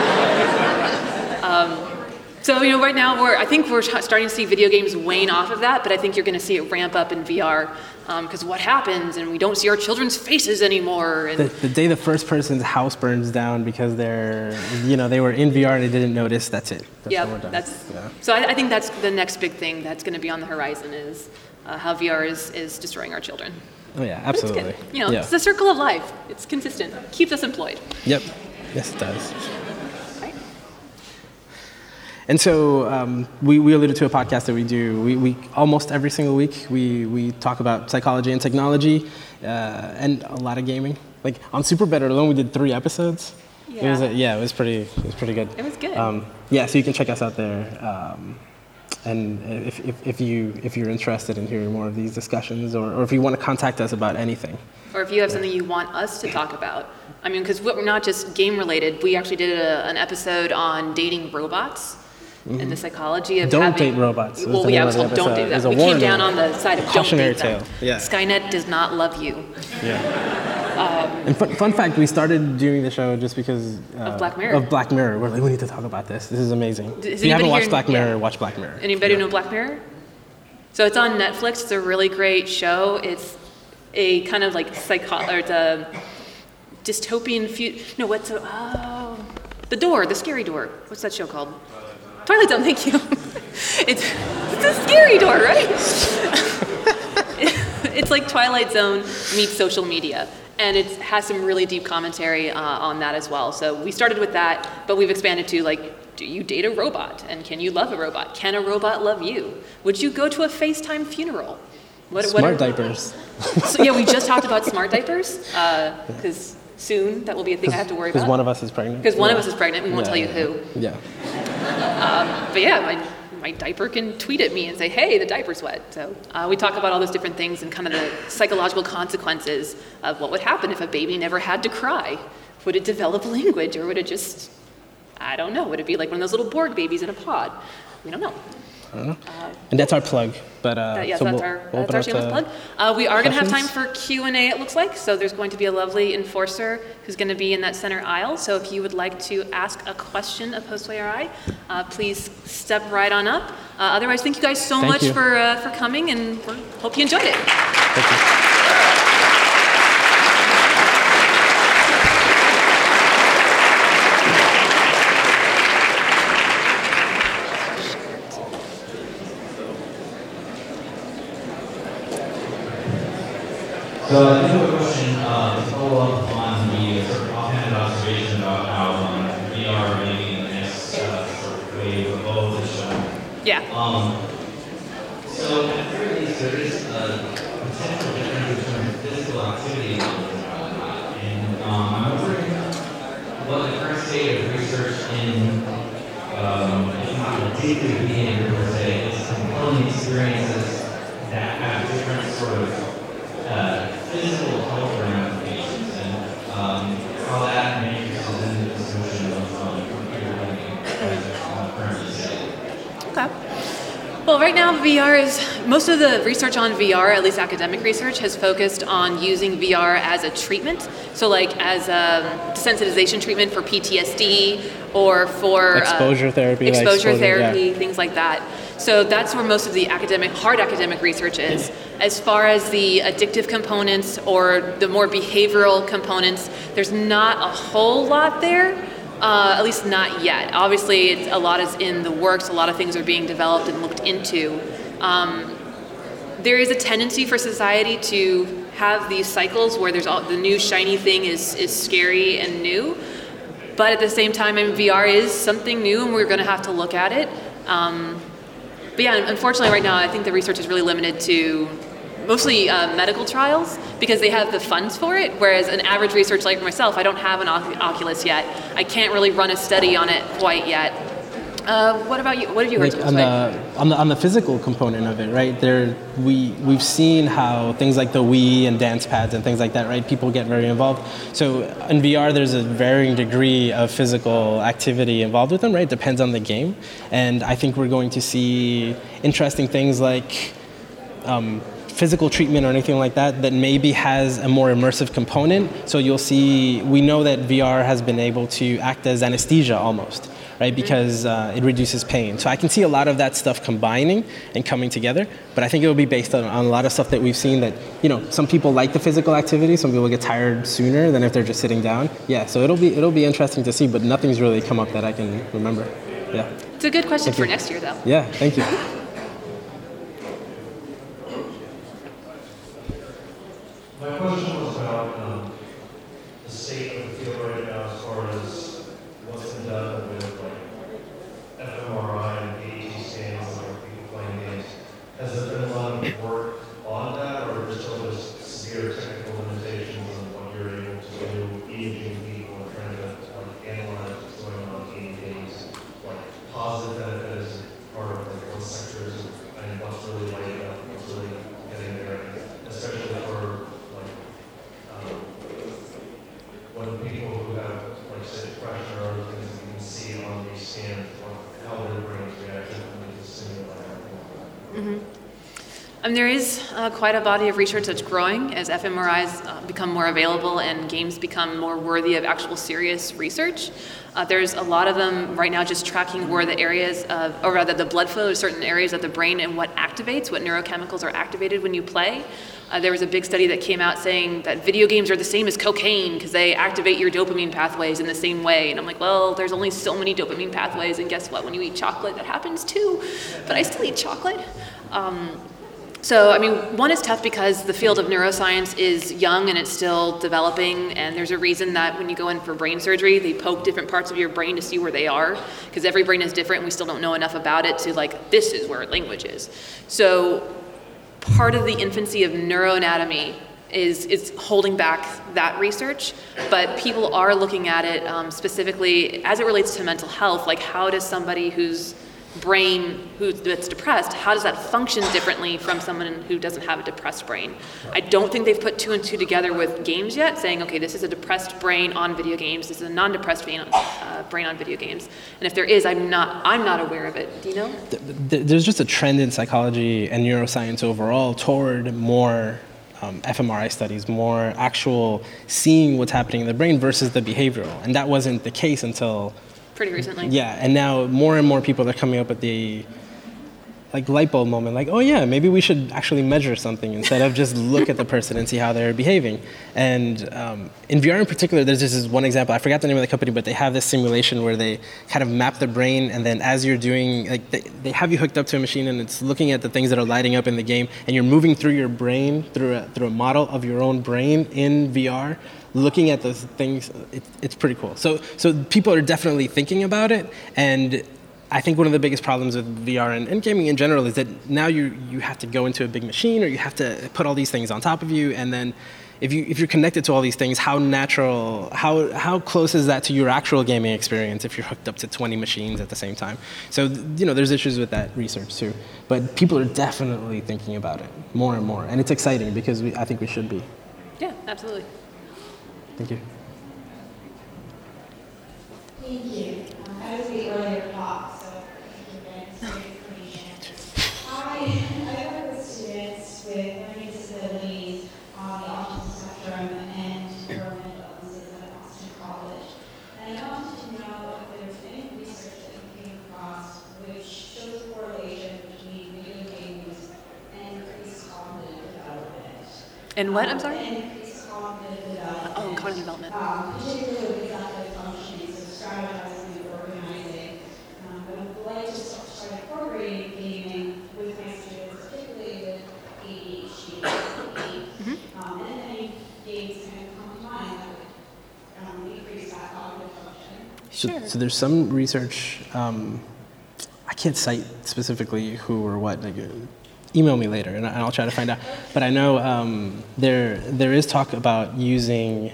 Speaker 3: Um, So, you know, right now, we're, I think we're starting to see video games wane off of that, but I think you're going to see it ramp up in V R, because um, what happens, and we don't see our children's faces anymore. And
Speaker 2: The, the day the first person's house burns down because they're, you know, they were in V R and they didn't notice, that's it. That's
Speaker 3: yeah,
Speaker 2: when we're done.
Speaker 3: that's,
Speaker 2: yeah.
Speaker 3: so I, I think that's the next big thing that's going to be on the horizon is uh, how V R is, is destroying our children.
Speaker 2: Oh yeah,
Speaker 3: But it's
Speaker 2: absolutely.
Speaker 3: good. You know,
Speaker 2: yeah.
Speaker 3: it's the circle of life. It's consistent. Keeps us employed.
Speaker 2: Yep. Yes, it does.
Speaker 3: Right?
Speaker 2: And so um, we, we alluded to a podcast that we do. We, we almost every single week we, we talk about psychology and technology uh, and a lot of gaming. Like on Super Better alone, we did three episodes.
Speaker 3: Yeah.
Speaker 2: It was a, yeah, it was pretty it was pretty good.
Speaker 3: It was good.
Speaker 2: Um, yeah, so you can check us out there. Um, and if, if, if you if you're interested in hearing more of these discussions, or, or if you want to contact us about anything.
Speaker 3: Or if you have something you want us to talk about. I mean, because we're not just game related. We actually did a, an episode on dating robots mm-hmm. and the psychology of
Speaker 2: don't
Speaker 3: having...
Speaker 2: date robots. Was
Speaker 3: Well,
Speaker 2: the
Speaker 3: yeah,
Speaker 2: name
Speaker 3: it was
Speaker 2: of the
Speaker 3: called don't do
Speaker 2: episode. It was
Speaker 3: that.
Speaker 2: a
Speaker 3: We came
Speaker 2: warning.
Speaker 3: down on the side of don't
Speaker 2: Cautionary
Speaker 3: date them.
Speaker 2: tale. Yeah.
Speaker 3: Skynet does not love you.
Speaker 2: Yeah. And fun, fun fact, we started doing the show just because uh,
Speaker 3: Of Black Mirror.
Speaker 2: Of Black Mirror. We're like, we need to talk about this. This is amazing.
Speaker 3: Does
Speaker 2: If you haven't
Speaker 3: anybody
Speaker 2: watched
Speaker 3: here-
Speaker 2: Black Mirror,
Speaker 3: yeah.
Speaker 2: watch Black Mirror.
Speaker 3: Anybody
Speaker 2: Yeah.
Speaker 3: know Black Mirror? So it's on Netflix. It's a really great show. It's a kind of like psycho, or it's a dystopian future. No, what's a, oh, The Door, The Scary Door. What's that show called? Twilight Zone. Thank you. it's it's a scary door, right? It's like Twilight Zone meets social media. And it has some really deep commentary uh, on that as well. So we started with that, but we've expanded to like, do you date a robot? And can you love a robot? Can a robot love you? Would you go to a FaceTime funeral? What,
Speaker 2: Smart
Speaker 3: what are,
Speaker 2: diapers.
Speaker 3: So yeah, we just talked about smart diapers, because uh, soon that will be a thing I have to worry about.
Speaker 2: Because one of us is pregnant.
Speaker 3: Because one
Speaker 2: yeah.
Speaker 3: of us is pregnant, we won't
Speaker 2: Yeah,
Speaker 3: tell you
Speaker 2: yeah,
Speaker 3: who.
Speaker 2: Yeah.
Speaker 3: Um, but yeah, my, my diaper can tweet at me and say, hey, the diaper's wet. So uh, we talk about all those different things and kind of the psychological consequences of what would happen if a baby never had to cry. Would it develop language, or would it just, I don't know, would it be like one of those little Borg babies in a pod? we don't know.
Speaker 2: I don't know. Uh, and that's our plug. But, uh,
Speaker 3: that, yes,
Speaker 2: so
Speaker 3: that's
Speaker 2: we'll,
Speaker 3: our,
Speaker 2: we'll
Speaker 3: that's our shameless plug. Uh, we are going to have time for Q and A, it looks like. So there's going to be a lovely enforcer who's going to be in that center aisle. So if you would like to ask a question of Postway R I, uh, please step right on up. Uh, otherwise, thank you guys so
Speaker 2: thank
Speaker 3: much
Speaker 2: you.
Speaker 3: for uh, for coming, and we hope you enjoyed it.
Speaker 2: Thank you.
Speaker 4: So I do have a question uh, to follow up on the sort of offhand observation about how um, V R may be the next uh, sort of wave of both is shown.
Speaker 3: Yeah.
Speaker 4: Um, so at the very least, there is a potential difference between physical activity and um, I'm wondering what the current state of research in, um, if not addictive behavior per se, is compelling experiences that have different sort of Uh, physical health ramifications and um, how that matrices into the solution of um, computer learning as uh, currently studied.
Speaker 3: Okay. Well, right now V R is, most of the research on V R, at least academic research, has focused on using V R as a treatment. So like as a desensitization treatment for P T S D or for
Speaker 2: exposure
Speaker 3: uh,
Speaker 2: therapy,
Speaker 3: exposure,
Speaker 2: like exposure
Speaker 3: therapy,
Speaker 2: yeah.
Speaker 3: things like that. So that's where most of the academic, hard academic research is. As far as the addictive components or the more behavioral components, there's not a whole lot there, uh, at least not yet. Obviously, it's, a lot is in the works, a lot of things are being developed and looked into. Um, there is a tendency for society to have these cycles where there's all, the new shiny thing is, is scary and new, but at the same time, I mean, V R is something new and we're going to have to look at it. Um, But yeah, unfortunately right now I think the research is really limited to mostly uh, medical trials because they have the funds for it, whereas an average researcher like myself, I don't have an Oculus yet. I can't really run a study on it quite yet. Uh, what about you? What have you heard?
Speaker 2: Like on the, on the on the physical component of it, right? There, we we've seen how things like the Wii and dance pads and things like that, right? People get very involved. So in V R, there's a varying degree of physical activity involved with them, right? Depends on the game, and I think we're going to see interesting things like um, physical treatment or anything like that that maybe has a more immersive component. So you'll see. We know that V R has been able to act as anesthesia almost. Right, because uh, it reduces pain. So I can see a lot of that stuff combining and coming together, but I think it will be based on, on a lot of stuff that we've seen that, you know, some people like the physical activity, some people get tired sooner than if they're just sitting down. Yeah, so it'll be it'll be interesting to see, but nothing's really come up that I can remember. Yeah.
Speaker 3: It's a good question
Speaker 2: thank
Speaker 3: for
Speaker 2: you.
Speaker 3: next year, though.
Speaker 2: Yeah, thank you.
Speaker 5: My question was about um, the state of the field right now as far as what's been done with like F M R I and A T scans and people playing games. Has there been a lot of work on that, or is there still just severe technical limitations on what you're able to do, imaging people and trying to like, analyze what's going on in games, like positive benefits part of like what sectors and what's really lighting up, what's really getting there, especially for like um, when people who have like say depression or other things that you can see on these scans, like how their brains react when they simulate.
Speaker 3: Mm-hmm. Um, there is uh, quite a body of research that's growing as f M R Is uh, become more available and games become more worthy of actual serious research. Uh, there's a lot of them right now just tracking where the areas of, or rather the blood flow to certain areas of the brain and what activates, what neurochemicals are activated when you play. Uh, there was a big study that came out saying that video games are the same as cocaine because they activate your dopamine pathways in the same way. And I'm like, well, there's only so many dopamine pathways, and guess what? When you eat chocolate, that happens too. But I still eat chocolate. Um, So, I mean, one is tough because the field of neuroscience is young and it's still developing, and there's a reason that when you go in for brain surgery, they poke different parts of your brain to see where they are, because every brain is different and we still don't know enough about it to, like, this is where language is. So part of the infancy of neuroanatomy is, is holding back that research, but people are looking at it um, specifically as it relates to mental health, like how does somebody who's brain who that's depressed, how does that function differently from someone who doesn't have a depressed brain? I don't think they've put two and two together with games yet, saying, okay, this is a depressed brain on video games, this is a non-depressed brain, uh, brain on video games. And if there is, I'm not I'm not aware of it. Do you know?
Speaker 2: There's just a trend in psychology and neuroscience overall toward more um, fMRI studies, more actual seeing what's happening in the brain versus the behavioral. And that wasn't the case until
Speaker 3: pretty recently.
Speaker 2: Yeah, and now more and more people are coming up with the like light bulb moment, like, oh yeah, maybe we should actually measure something instead of just look at the person and see how they're behaving. And um, in V R in particular, there's just this one example. I forgot the name of the company, but they have this simulation where they kind of map the brain, and then as you're doing, like they, they have you hooked up to a machine, and it's looking at the things that are lighting up in the game, and you're moving through your brain through a, through a model of your own brain in V R. Looking at those things, it, it's pretty cool. So, so people are definitely thinking about it, and I think one of the biggest problems with V R and, and gaming in general is that now you you have to go into a big machine, or you have to put all these things on top of you, and then if you if you're connected to all these things, how natural, how how close is that to your actual gaming experience if you're hooked up to twenty machines at the same time? So you know, there's issues with that research too, but people are definitely thinking about it more and more, and it's exciting because we, I think we should be.
Speaker 3: Yeah, absolutely.
Speaker 2: Thank you.
Speaker 6: Thank you. Um, I was the earlier talk, so thank you again for the information. I, I work with students with learning disabilities on the autism spectrum and developmental illnesses at Boston College. And I wanted to know if there's any research that you came across which shows a correlation between video games and increased cognitive development.
Speaker 3: And what, I'm sorry?
Speaker 6: And increased cognitive development.
Speaker 3: Oh, cognitive development.
Speaker 6: Um, particularly with executive functioning, so strategizing and organizing. Um, I would like to start, start incorporating gaming with my students, particularly with A D H D, mm-hmm. um, and then any games kind of come to mind that would um, increase that cognitive function.
Speaker 2: So,
Speaker 3: Sure.
Speaker 2: so there's some research, um, I can't cite specifically who or what, like, uh, email me later and I'll try to find out. But I know um, there there is talk about using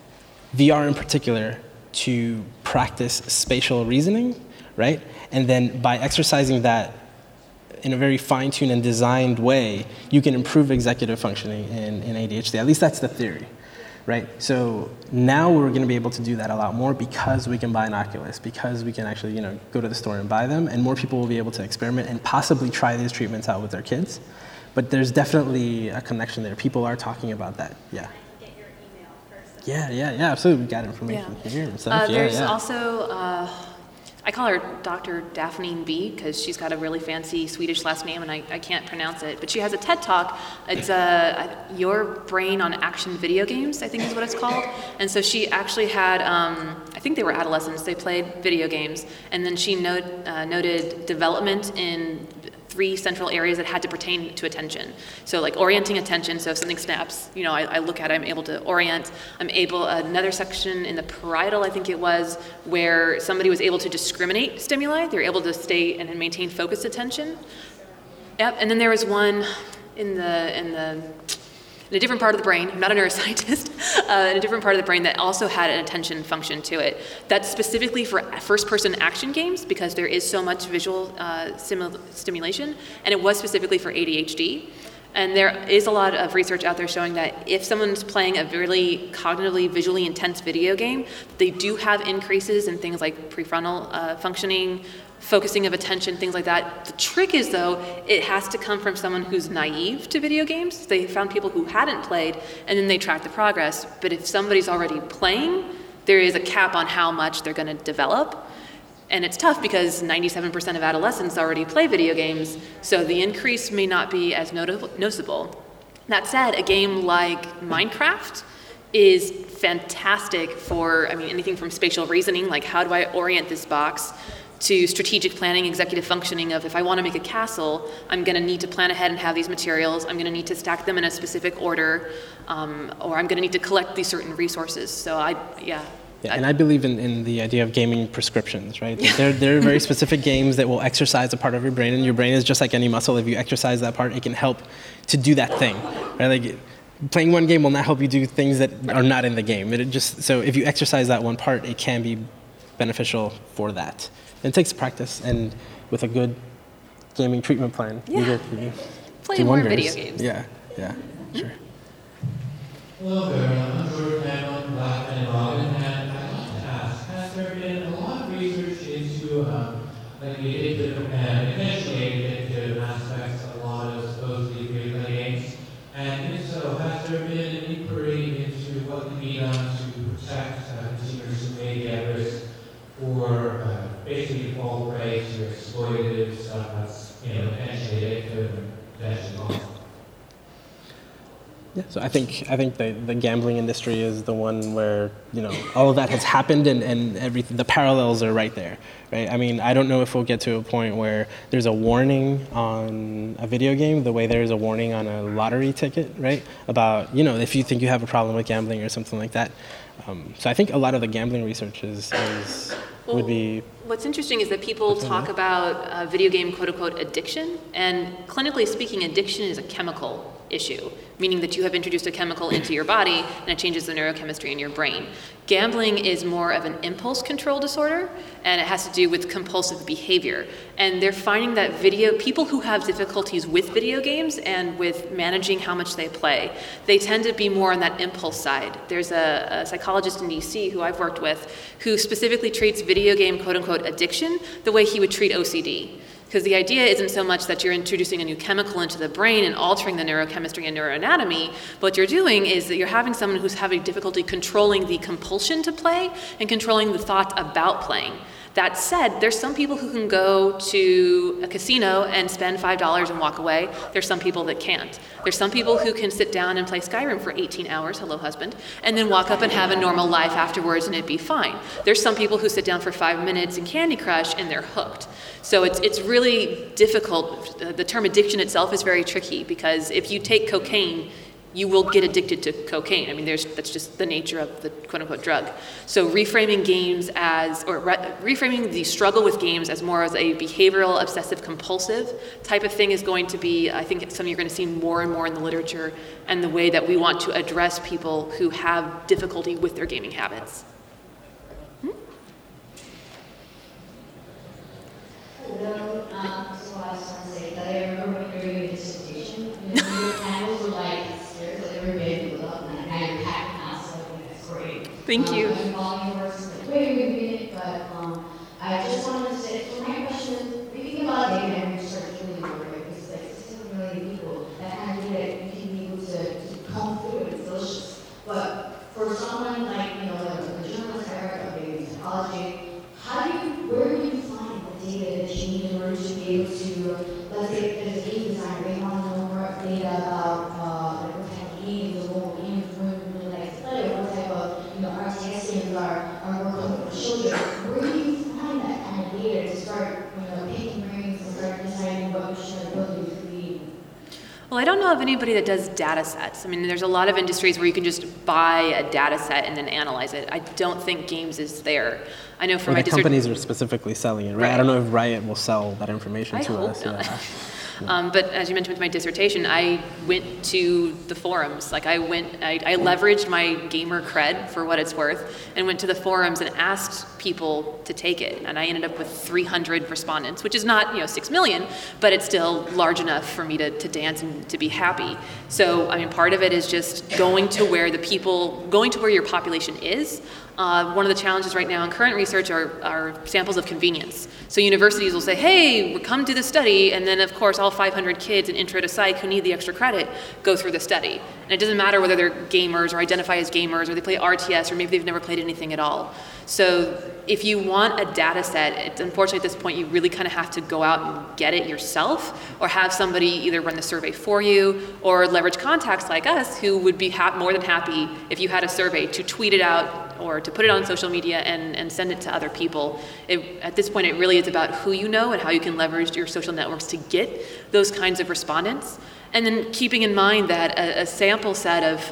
Speaker 2: V R in particular to practice spatial reasoning, right? And then by exercising that in a very fine-tuned and designed way, you can improve executive functioning in, in A D H D. At least that's the theory, right? So now we're going to be able to do that a lot more because we can buy an Oculus, because we can actually, you know, go to the store and buy them, and more people will be able to experiment and possibly try these treatments out with their kids. But there's definitely a connection there. People are talking about that, yeah.
Speaker 6: Get your email first.
Speaker 2: Yeah, yeah, yeah, absolutely. We got information
Speaker 3: Yeah.
Speaker 2: here and stuff.
Speaker 3: Uh,
Speaker 2: yeah,
Speaker 3: there's
Speaker 2: yeah.
Speaker 3: also, uh, I call her Doctor Daphne B because she's got a really fancy Swedish last name and I, I can't pronounce it. But she has a TED Talk. It's uh, Your Brain on Action Video Games, I think is what it's called. And so she actually had, um, I think they were adolescents, they played video games. And then she note, uh, noted development in three central areas that had to pertain to attention. So like orienting attention, so if something snaps, you know, I, I look at it, I'm able to orient. I'm able, another section in the parietal, I think it was, where somebody was able to discriminate stimuli. They were able to stay and maintain focused attention. Yep, and then there was one in the, in the, in a different part of the brain, I'm not a neuroscientist, uh, in a different part of the brain that also had an attention function to it. That's specifically for first-person action games because there is so much visual uh, simul- stimulation, and it was specifically for A D H D. And there is a lot of research out there showing that if someone's playing a really cognitively, visually intense video game, they do have increases in things like prefrontal uh, functioning, focusing of attention, things like that. The trick is, though, it has to come from someone who's naive to video games. They found people who hadn't played, and then they tracked the progress. But if somebody's already playing, there is a cap on how much they're going to develop. And it's tough because ninety-seven percent of adolescents already play video games, so the increase may not be as notable, noticeable. That said, a game like Minecraft is fantastic for, I mean, anything from spatial reasoning, like how do I orient this box, to strategic planning, executive functioning of if I want to make a castle, I'm going to need to plan ahead and have these materials, I'm going to need to stack them in a specific order, um, or I'm going to need to collect these certain resources. So I, yeah.
Speaker 2: Yeah, and I believe in, in the idea of gaming prescriptions, right? There, there are very specific games that will exercise a part of your brain, and your brain is just like any muscle. If you exercise that part, it can help to do that thing, right? Like playing one game will not help you do things that are not in the game. It just so if you exercise that one part, it can be beneficial for that. It takes practice, and with a good gaming treatment plan,
Speaker 3: Yeah.
Speaker 2: you get you
Speaker 3: Play
Speaker 2: do
Speaker 3: more
Speaker 2: wonders.
Speaker 3: video games.
Speaker 2: Yeah, yeah, sure.
Speaker 7: Hello there, I'm George Hamlin, Black and Robin, and I'd like to ask, has there been a lot of research into um, like the addictive and eventually addictive aspects of a lot of supposedly free-to-play games? And if so, has there been an inquiry into what can be done to protect uh, consumers who may be at risk for uh, basically fall prey to exploitative stuff that's, you know, potentially addictive and potentially harmful?
Speaker 2: Yeah, so I think I think the, the gambling industry is the one where, you know, all of that has happened and, and everything, the parallels are right there, right? I mean, I don't know if we'll get to a point where there's a warning on a video game the way there's a warning on a lottery ticket, right? About, you know, if you think you have a problem with gambling or something like that. Um, so I think a lot of the gambling research is, is
Speaker 3: Well,
Speaker 2: would be...
Speaker 3: What's interesting is that people talk about uh, video game quote-unquote addiction, and clinically speaking, addiction is a chemical issue, meaning that you have introduced a chemical into your body and it changes the neurochemistry in your brain. Gambling is more of an impulse control disorder, and it has to do with compulsive behavior. And they're finding that video people who have difficulties with video games and with managing how much they play, they tend to be more on that impulse side. There's a, a psychologist in D C who I've worked with who specifically treats video game quote-unquote addiction the way he would treat O C D. Because the idea isn't so much that you're introducing a new chemical into the brain and altering the neurochemistry and neuroanatomy. What you're doing is that you're having someone who's having difficulty controlling the compulsion to play and controlling the thought about playing. That said, there's some people who can go to a casino and spend five dollars and walk away. There's some people that can't. There's some people who can sit down and play Skyrim for eighteen hours, hello husband, and then walk up and have a normal life afterwards and it'd be fine. There's some people who sit down for five minutes in Candy Crush and they're hooked. So it's it's really difficult. The term addiction itself is very tricky because if you take cocaine, you will get addicted to cocaine. I mean, there's that's just the nature of the quote-unquote drug. So reframing games as, or re- reframing the struggle with games as more as a behavioral, obsessive-compulsive type of thing is going to be, I think, something you're going to see more and more in the literature and the way that we want to address people who have difficulty with their gaming habits. Hmm?
Speaker 6: Hello, um, so I just want to say that I remember hearing your dissertation. You know, your panels were like, seriously, they were big, and now you're packing out, so I think that's great.
Speaker 3: Thank
Speaker 6: um,
Speaker 3: you.
Speaker 6: I've been following your work since the way we read it, but um, I just wanted to say, so my question is, thinking about data and research really work, because like sixty million people, that kind of data you can be able to, to comb through it, it's delicious. But for someone like, you know, like a journalist I read of maybe psychology, how do you, where do you find the data that you need in order to be able to, let's say, if there's a game designer, they want to know more data about uh, like what type of games, or what games we're really like to play, or what type of, you know, R T S games are, are more comfortable for children. Where do you find that kind of data to start, you know, picking brains and start deciding what we should build to be?
Speaker 3: Well, I don't know of anybody that does data sets. I mean, there's a lot of industries where you can just buy a data set and then analyze it. I don't think games is there. I know for
Speaker 2: Well,
Speaker 3: my
Speaker 2: the
Speaker 3: dissert-
Speaker 2: companies are specifically selling it, right?
Speaker 3: Right.
Speaker 2: I don't know if Riot will sell that information
Speaker 3: I
Speaker 2: to
Speaker 3: hope
Speaker 2: us.
Speaker 3: not.
Speaker 2: Yeah.
Speaker 3: Um, but as you mentioned with my dissertation, I went to the forums. Like I went, I, I leveraged my gamer cred for what it's worth and went to the forums and asked people to take it. And I ended up with three hundred respondents, which is not, you know, six million, but it's still large enough for me to, to dance and to be happy. So, I mean, part of it is just going to where the people, going to where your population is. Uh, one of the challenges right now in current research are, are samples of convenience. So universities will say, hey, come do the study, and then of course all five hundred kids in intro to psych who need the extra credit go through the study. And it doesn't matter whether they're gamers or identify as gamers or they play R T S or maybe they've never played anything at all. So if you want a data set, it's, unfortunately at this point you really kind of have to go out and get it yourself or have somebody either run the survey for you or leverage contacts like us who would be ha- more than happy if you had a survey to tweet it out or to put it on social media and, and send it to other people. It, at this point, it really is about who you know and how you can leverage your social networks to get those kinds of respondents. And then keeping in mind that a, a sample set of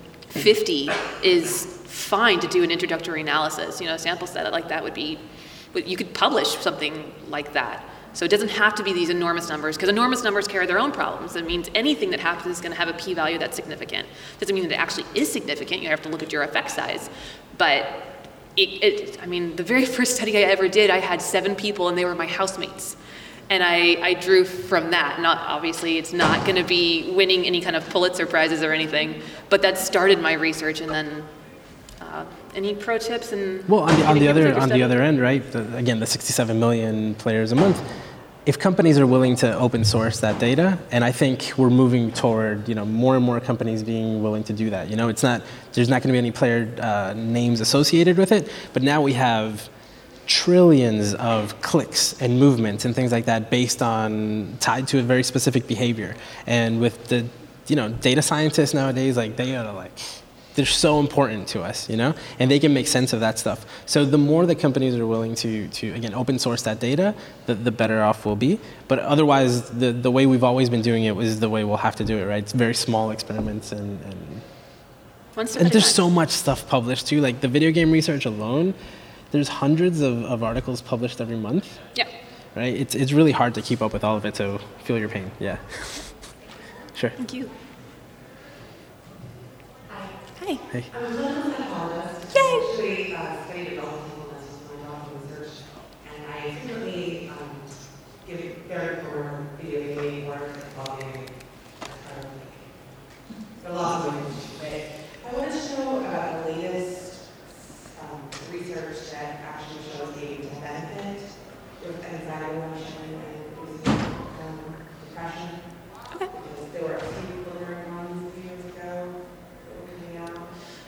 Speaker 3: fifty is fine to do an introductory analysis. You know, a sample set like that would be, you could publish something like that. So it doesn't have to be these enormous numbers, because enormous numbers carry their own problems. It means anything that happens is going to have a p-value that's significant. Doesn't mean that it actually is significant. You have to look at your effect size. But it, it, I mean, the very first study I ever did, I had seven people and they were my housemates. And I, I drew from that. Not obviously, it's not going to be winning any kind of Pulitzer Prizes or anything, but that started my research. And then, uh, any pro tips? And
Speaker 2: well, on the, on the other on
Speaker 3: study?
Speaker 2: the other end, right? The, again, the sixty-seven million players a month. If companies are willing to open source that data, and I think we're moving toward, you know, more and more companies being willing to do that. You know, it's not there's not going to be any player uh, names associated with it, but now we have trillions of clicks and movements and things like that based on tied to a very specific behavior. And with the, you know, data scientists nowadays, like they are like, they're so important to us, you know, and they can make sense of that stuff. So the more that companies are willing to, to again, open source that data, the, the better off we'll be. But otherwise, the, the way we've always been doing it is the way we'll have to do it, right? It's very small experiments and, and, and there's so much stuff published too. Like the video game research alone, there's hundreds of, of articles published every month.
Speaker 3: Yeah.
Speaker 2: Right? It's it's really hard to keep up with all of it, so feel your pain. Yeah. Sure.
Speaker 3: Thank you.
Speaker 8: Hi.
Speaker 3: Hi.
Speaker 2: Hey.
Speaker 8: I'm a clinical psychologist.
Speaker 3: Yay!
Speaker 8: I actually uh, studied developmental illness with my doctoral research, and I frequently um, give very poor video game work while being for lots of reasons. But I wanted to know about the latest um, research that actually shows gaming to benefit with anxiety reduction and reducing um, depression.
Speaker 3: Okay.
Speaker 8: Because there were a few preliminary ones a few years ago that were coming out.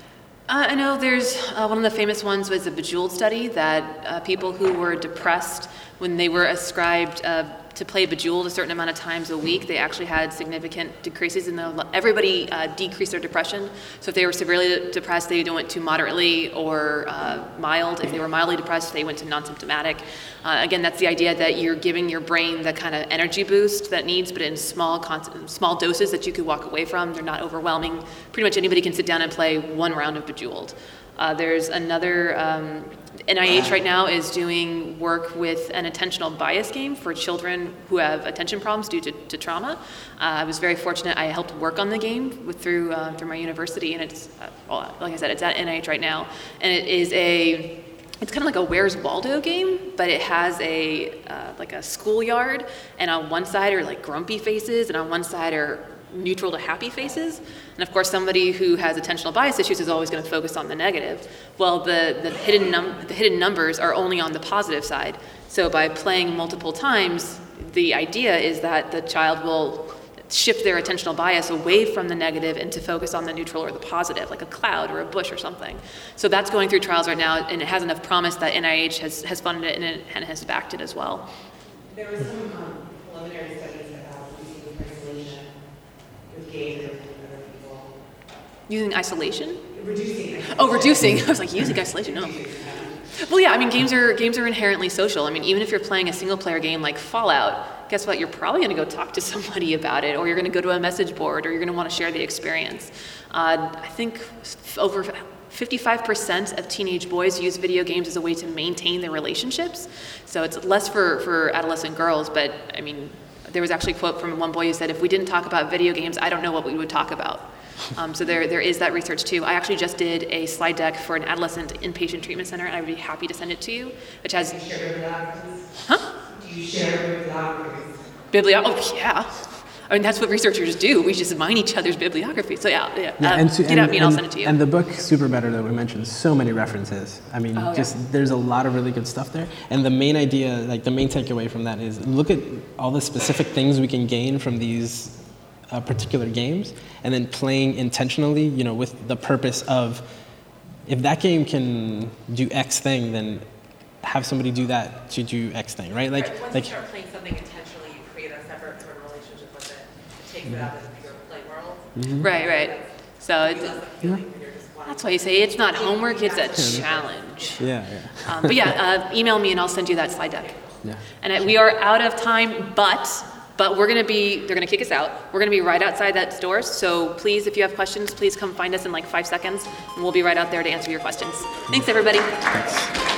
Speaker 3: Uh, I know there's uh, one of the famous ones was a Bejeweled study that uh, people who were depressed when they were ascribed uh, to play Bejeweled a certain amount of times a week, they actually had significant decreases in the, everybody uh, decreased their depression. So if they were severely depressed, they went to moderately or uh, mild. If they were mildly depressed, they went to non-symptomatic. Uh, again, that's the idea that you're giving your brain the kind of energy boost that it needs, but in small con- small doses that you could walk away from. They're not overwhelming. Pretty much anybody can sit down and play one round of Bejeweled. Uh, there's another, um, N I H right now is doing work with an attentional bias game for children who have attention problems due to, to trauma. Uh, I was very fortunate. I helped work on the game with, through uh, through my university, and it's, uh, well, like I said, it's at N I H right now, and it is a, it's kind of like a Where's Waldo game, but it has a uh, like a schoolyard, and on one side are like grumpy faces, and on one side are neutral to happy faces. And of course, somebody who has attentional bias issues is always going to focus on the negative. Well, the, the, hidden num- the hidden numbers are only on the positive side. So by playing multiple times, the idea is that the child will shift their attentional bias away from the negative and to focus on the neutral or the positive, like a cloud or a bush or something. So that's going through trials right now, and it has enough promise that N I H has, has funded it and, it and has backed it as well.
Speaker 8: There were some um, preliminary studies about using isolation with games and other people.
Speaker 3: Using isolation?
Speaker 8: Reducing isolation.
Speaker 3: Oh, reducing. I was like, using isolation, no. Well, yeah, I mean, games are games are inherently social. I mean, even if you're playing a single-player game like Fallout, guess what? You're probably going to go talk to somebody about it, or you're going to go to a message board, or you're going to want to share the experience. Uh, I think over fifty-five percent of teenage boys use video games as a way to maintain their relationships. So it's less for, for adolescent girls, but I mean, there was actually a quote from one boy who said, if we didn't talk about video games, I don't know what we would talk about. Um, so there, there is that research too. I actually just did a slide deck for an adolescent inpatient treatment center, and I would be happy to send it to you, which has...
Speaker 8: Do you share bibliographies?
Speaker 3: Huh?
Speaker 8: Do you share bibliographies?
Speaker 3: Biblio- oh, yeah. I mean, that's what researchers do. We just mine each other's bibliography. So yeah, yeah.
Speaker 2: yeah
Speaker 3: um,
Speaker 2: and to,
Speaker 3: get
Speaker 2: and,
Speaker 3: at me and,
Speaker 2: and
Speaker 3: I'll send it to you.
Speaker 2: And the book Super Better that we mentioned, so many references. I mean,
Speaker 3: Oh,
Speaker 2: just
Speaker 3: yeah.
Speaker 2: there's a lot of really good stuff there. And the main idea, like the main takeaway from that is look at all the specific things we can gain from these uh, particular games, and then playing intentionally, you know, with the purpose of, if that game can do X thing, then have somebody do that to do X thing, right? Like,
Speaker 9: right. Once
Speaker 2: like
Speaker 9: you start playing something intentionally, you create a separate sort of relationship with it. It takes
Speaker 2: Mm-hmm.
Speaker 9: it out of the bigger play world.
Speaker 2: Mm-hmm.
Speaker 3: Right, right. So it,
Speaker 2: Yeah.
Speaker 3: that's why you say it's not homework, it's a challenge.
Speaker 2: yeah, yeah,
Speaker 3: Um, but yeah, uh, email me and I'll send you that slide deck.
Speaker 2: yeah.
Speaker 3: And uh, we are out of time, but but we're going to be, they're going to kick us out. We're going to be right outside that door. So please, if you have questions, please come find us in like five seconds, and we'll be right out there to answer your questions. Thanks, everybody.
Speaker 2: Thanks.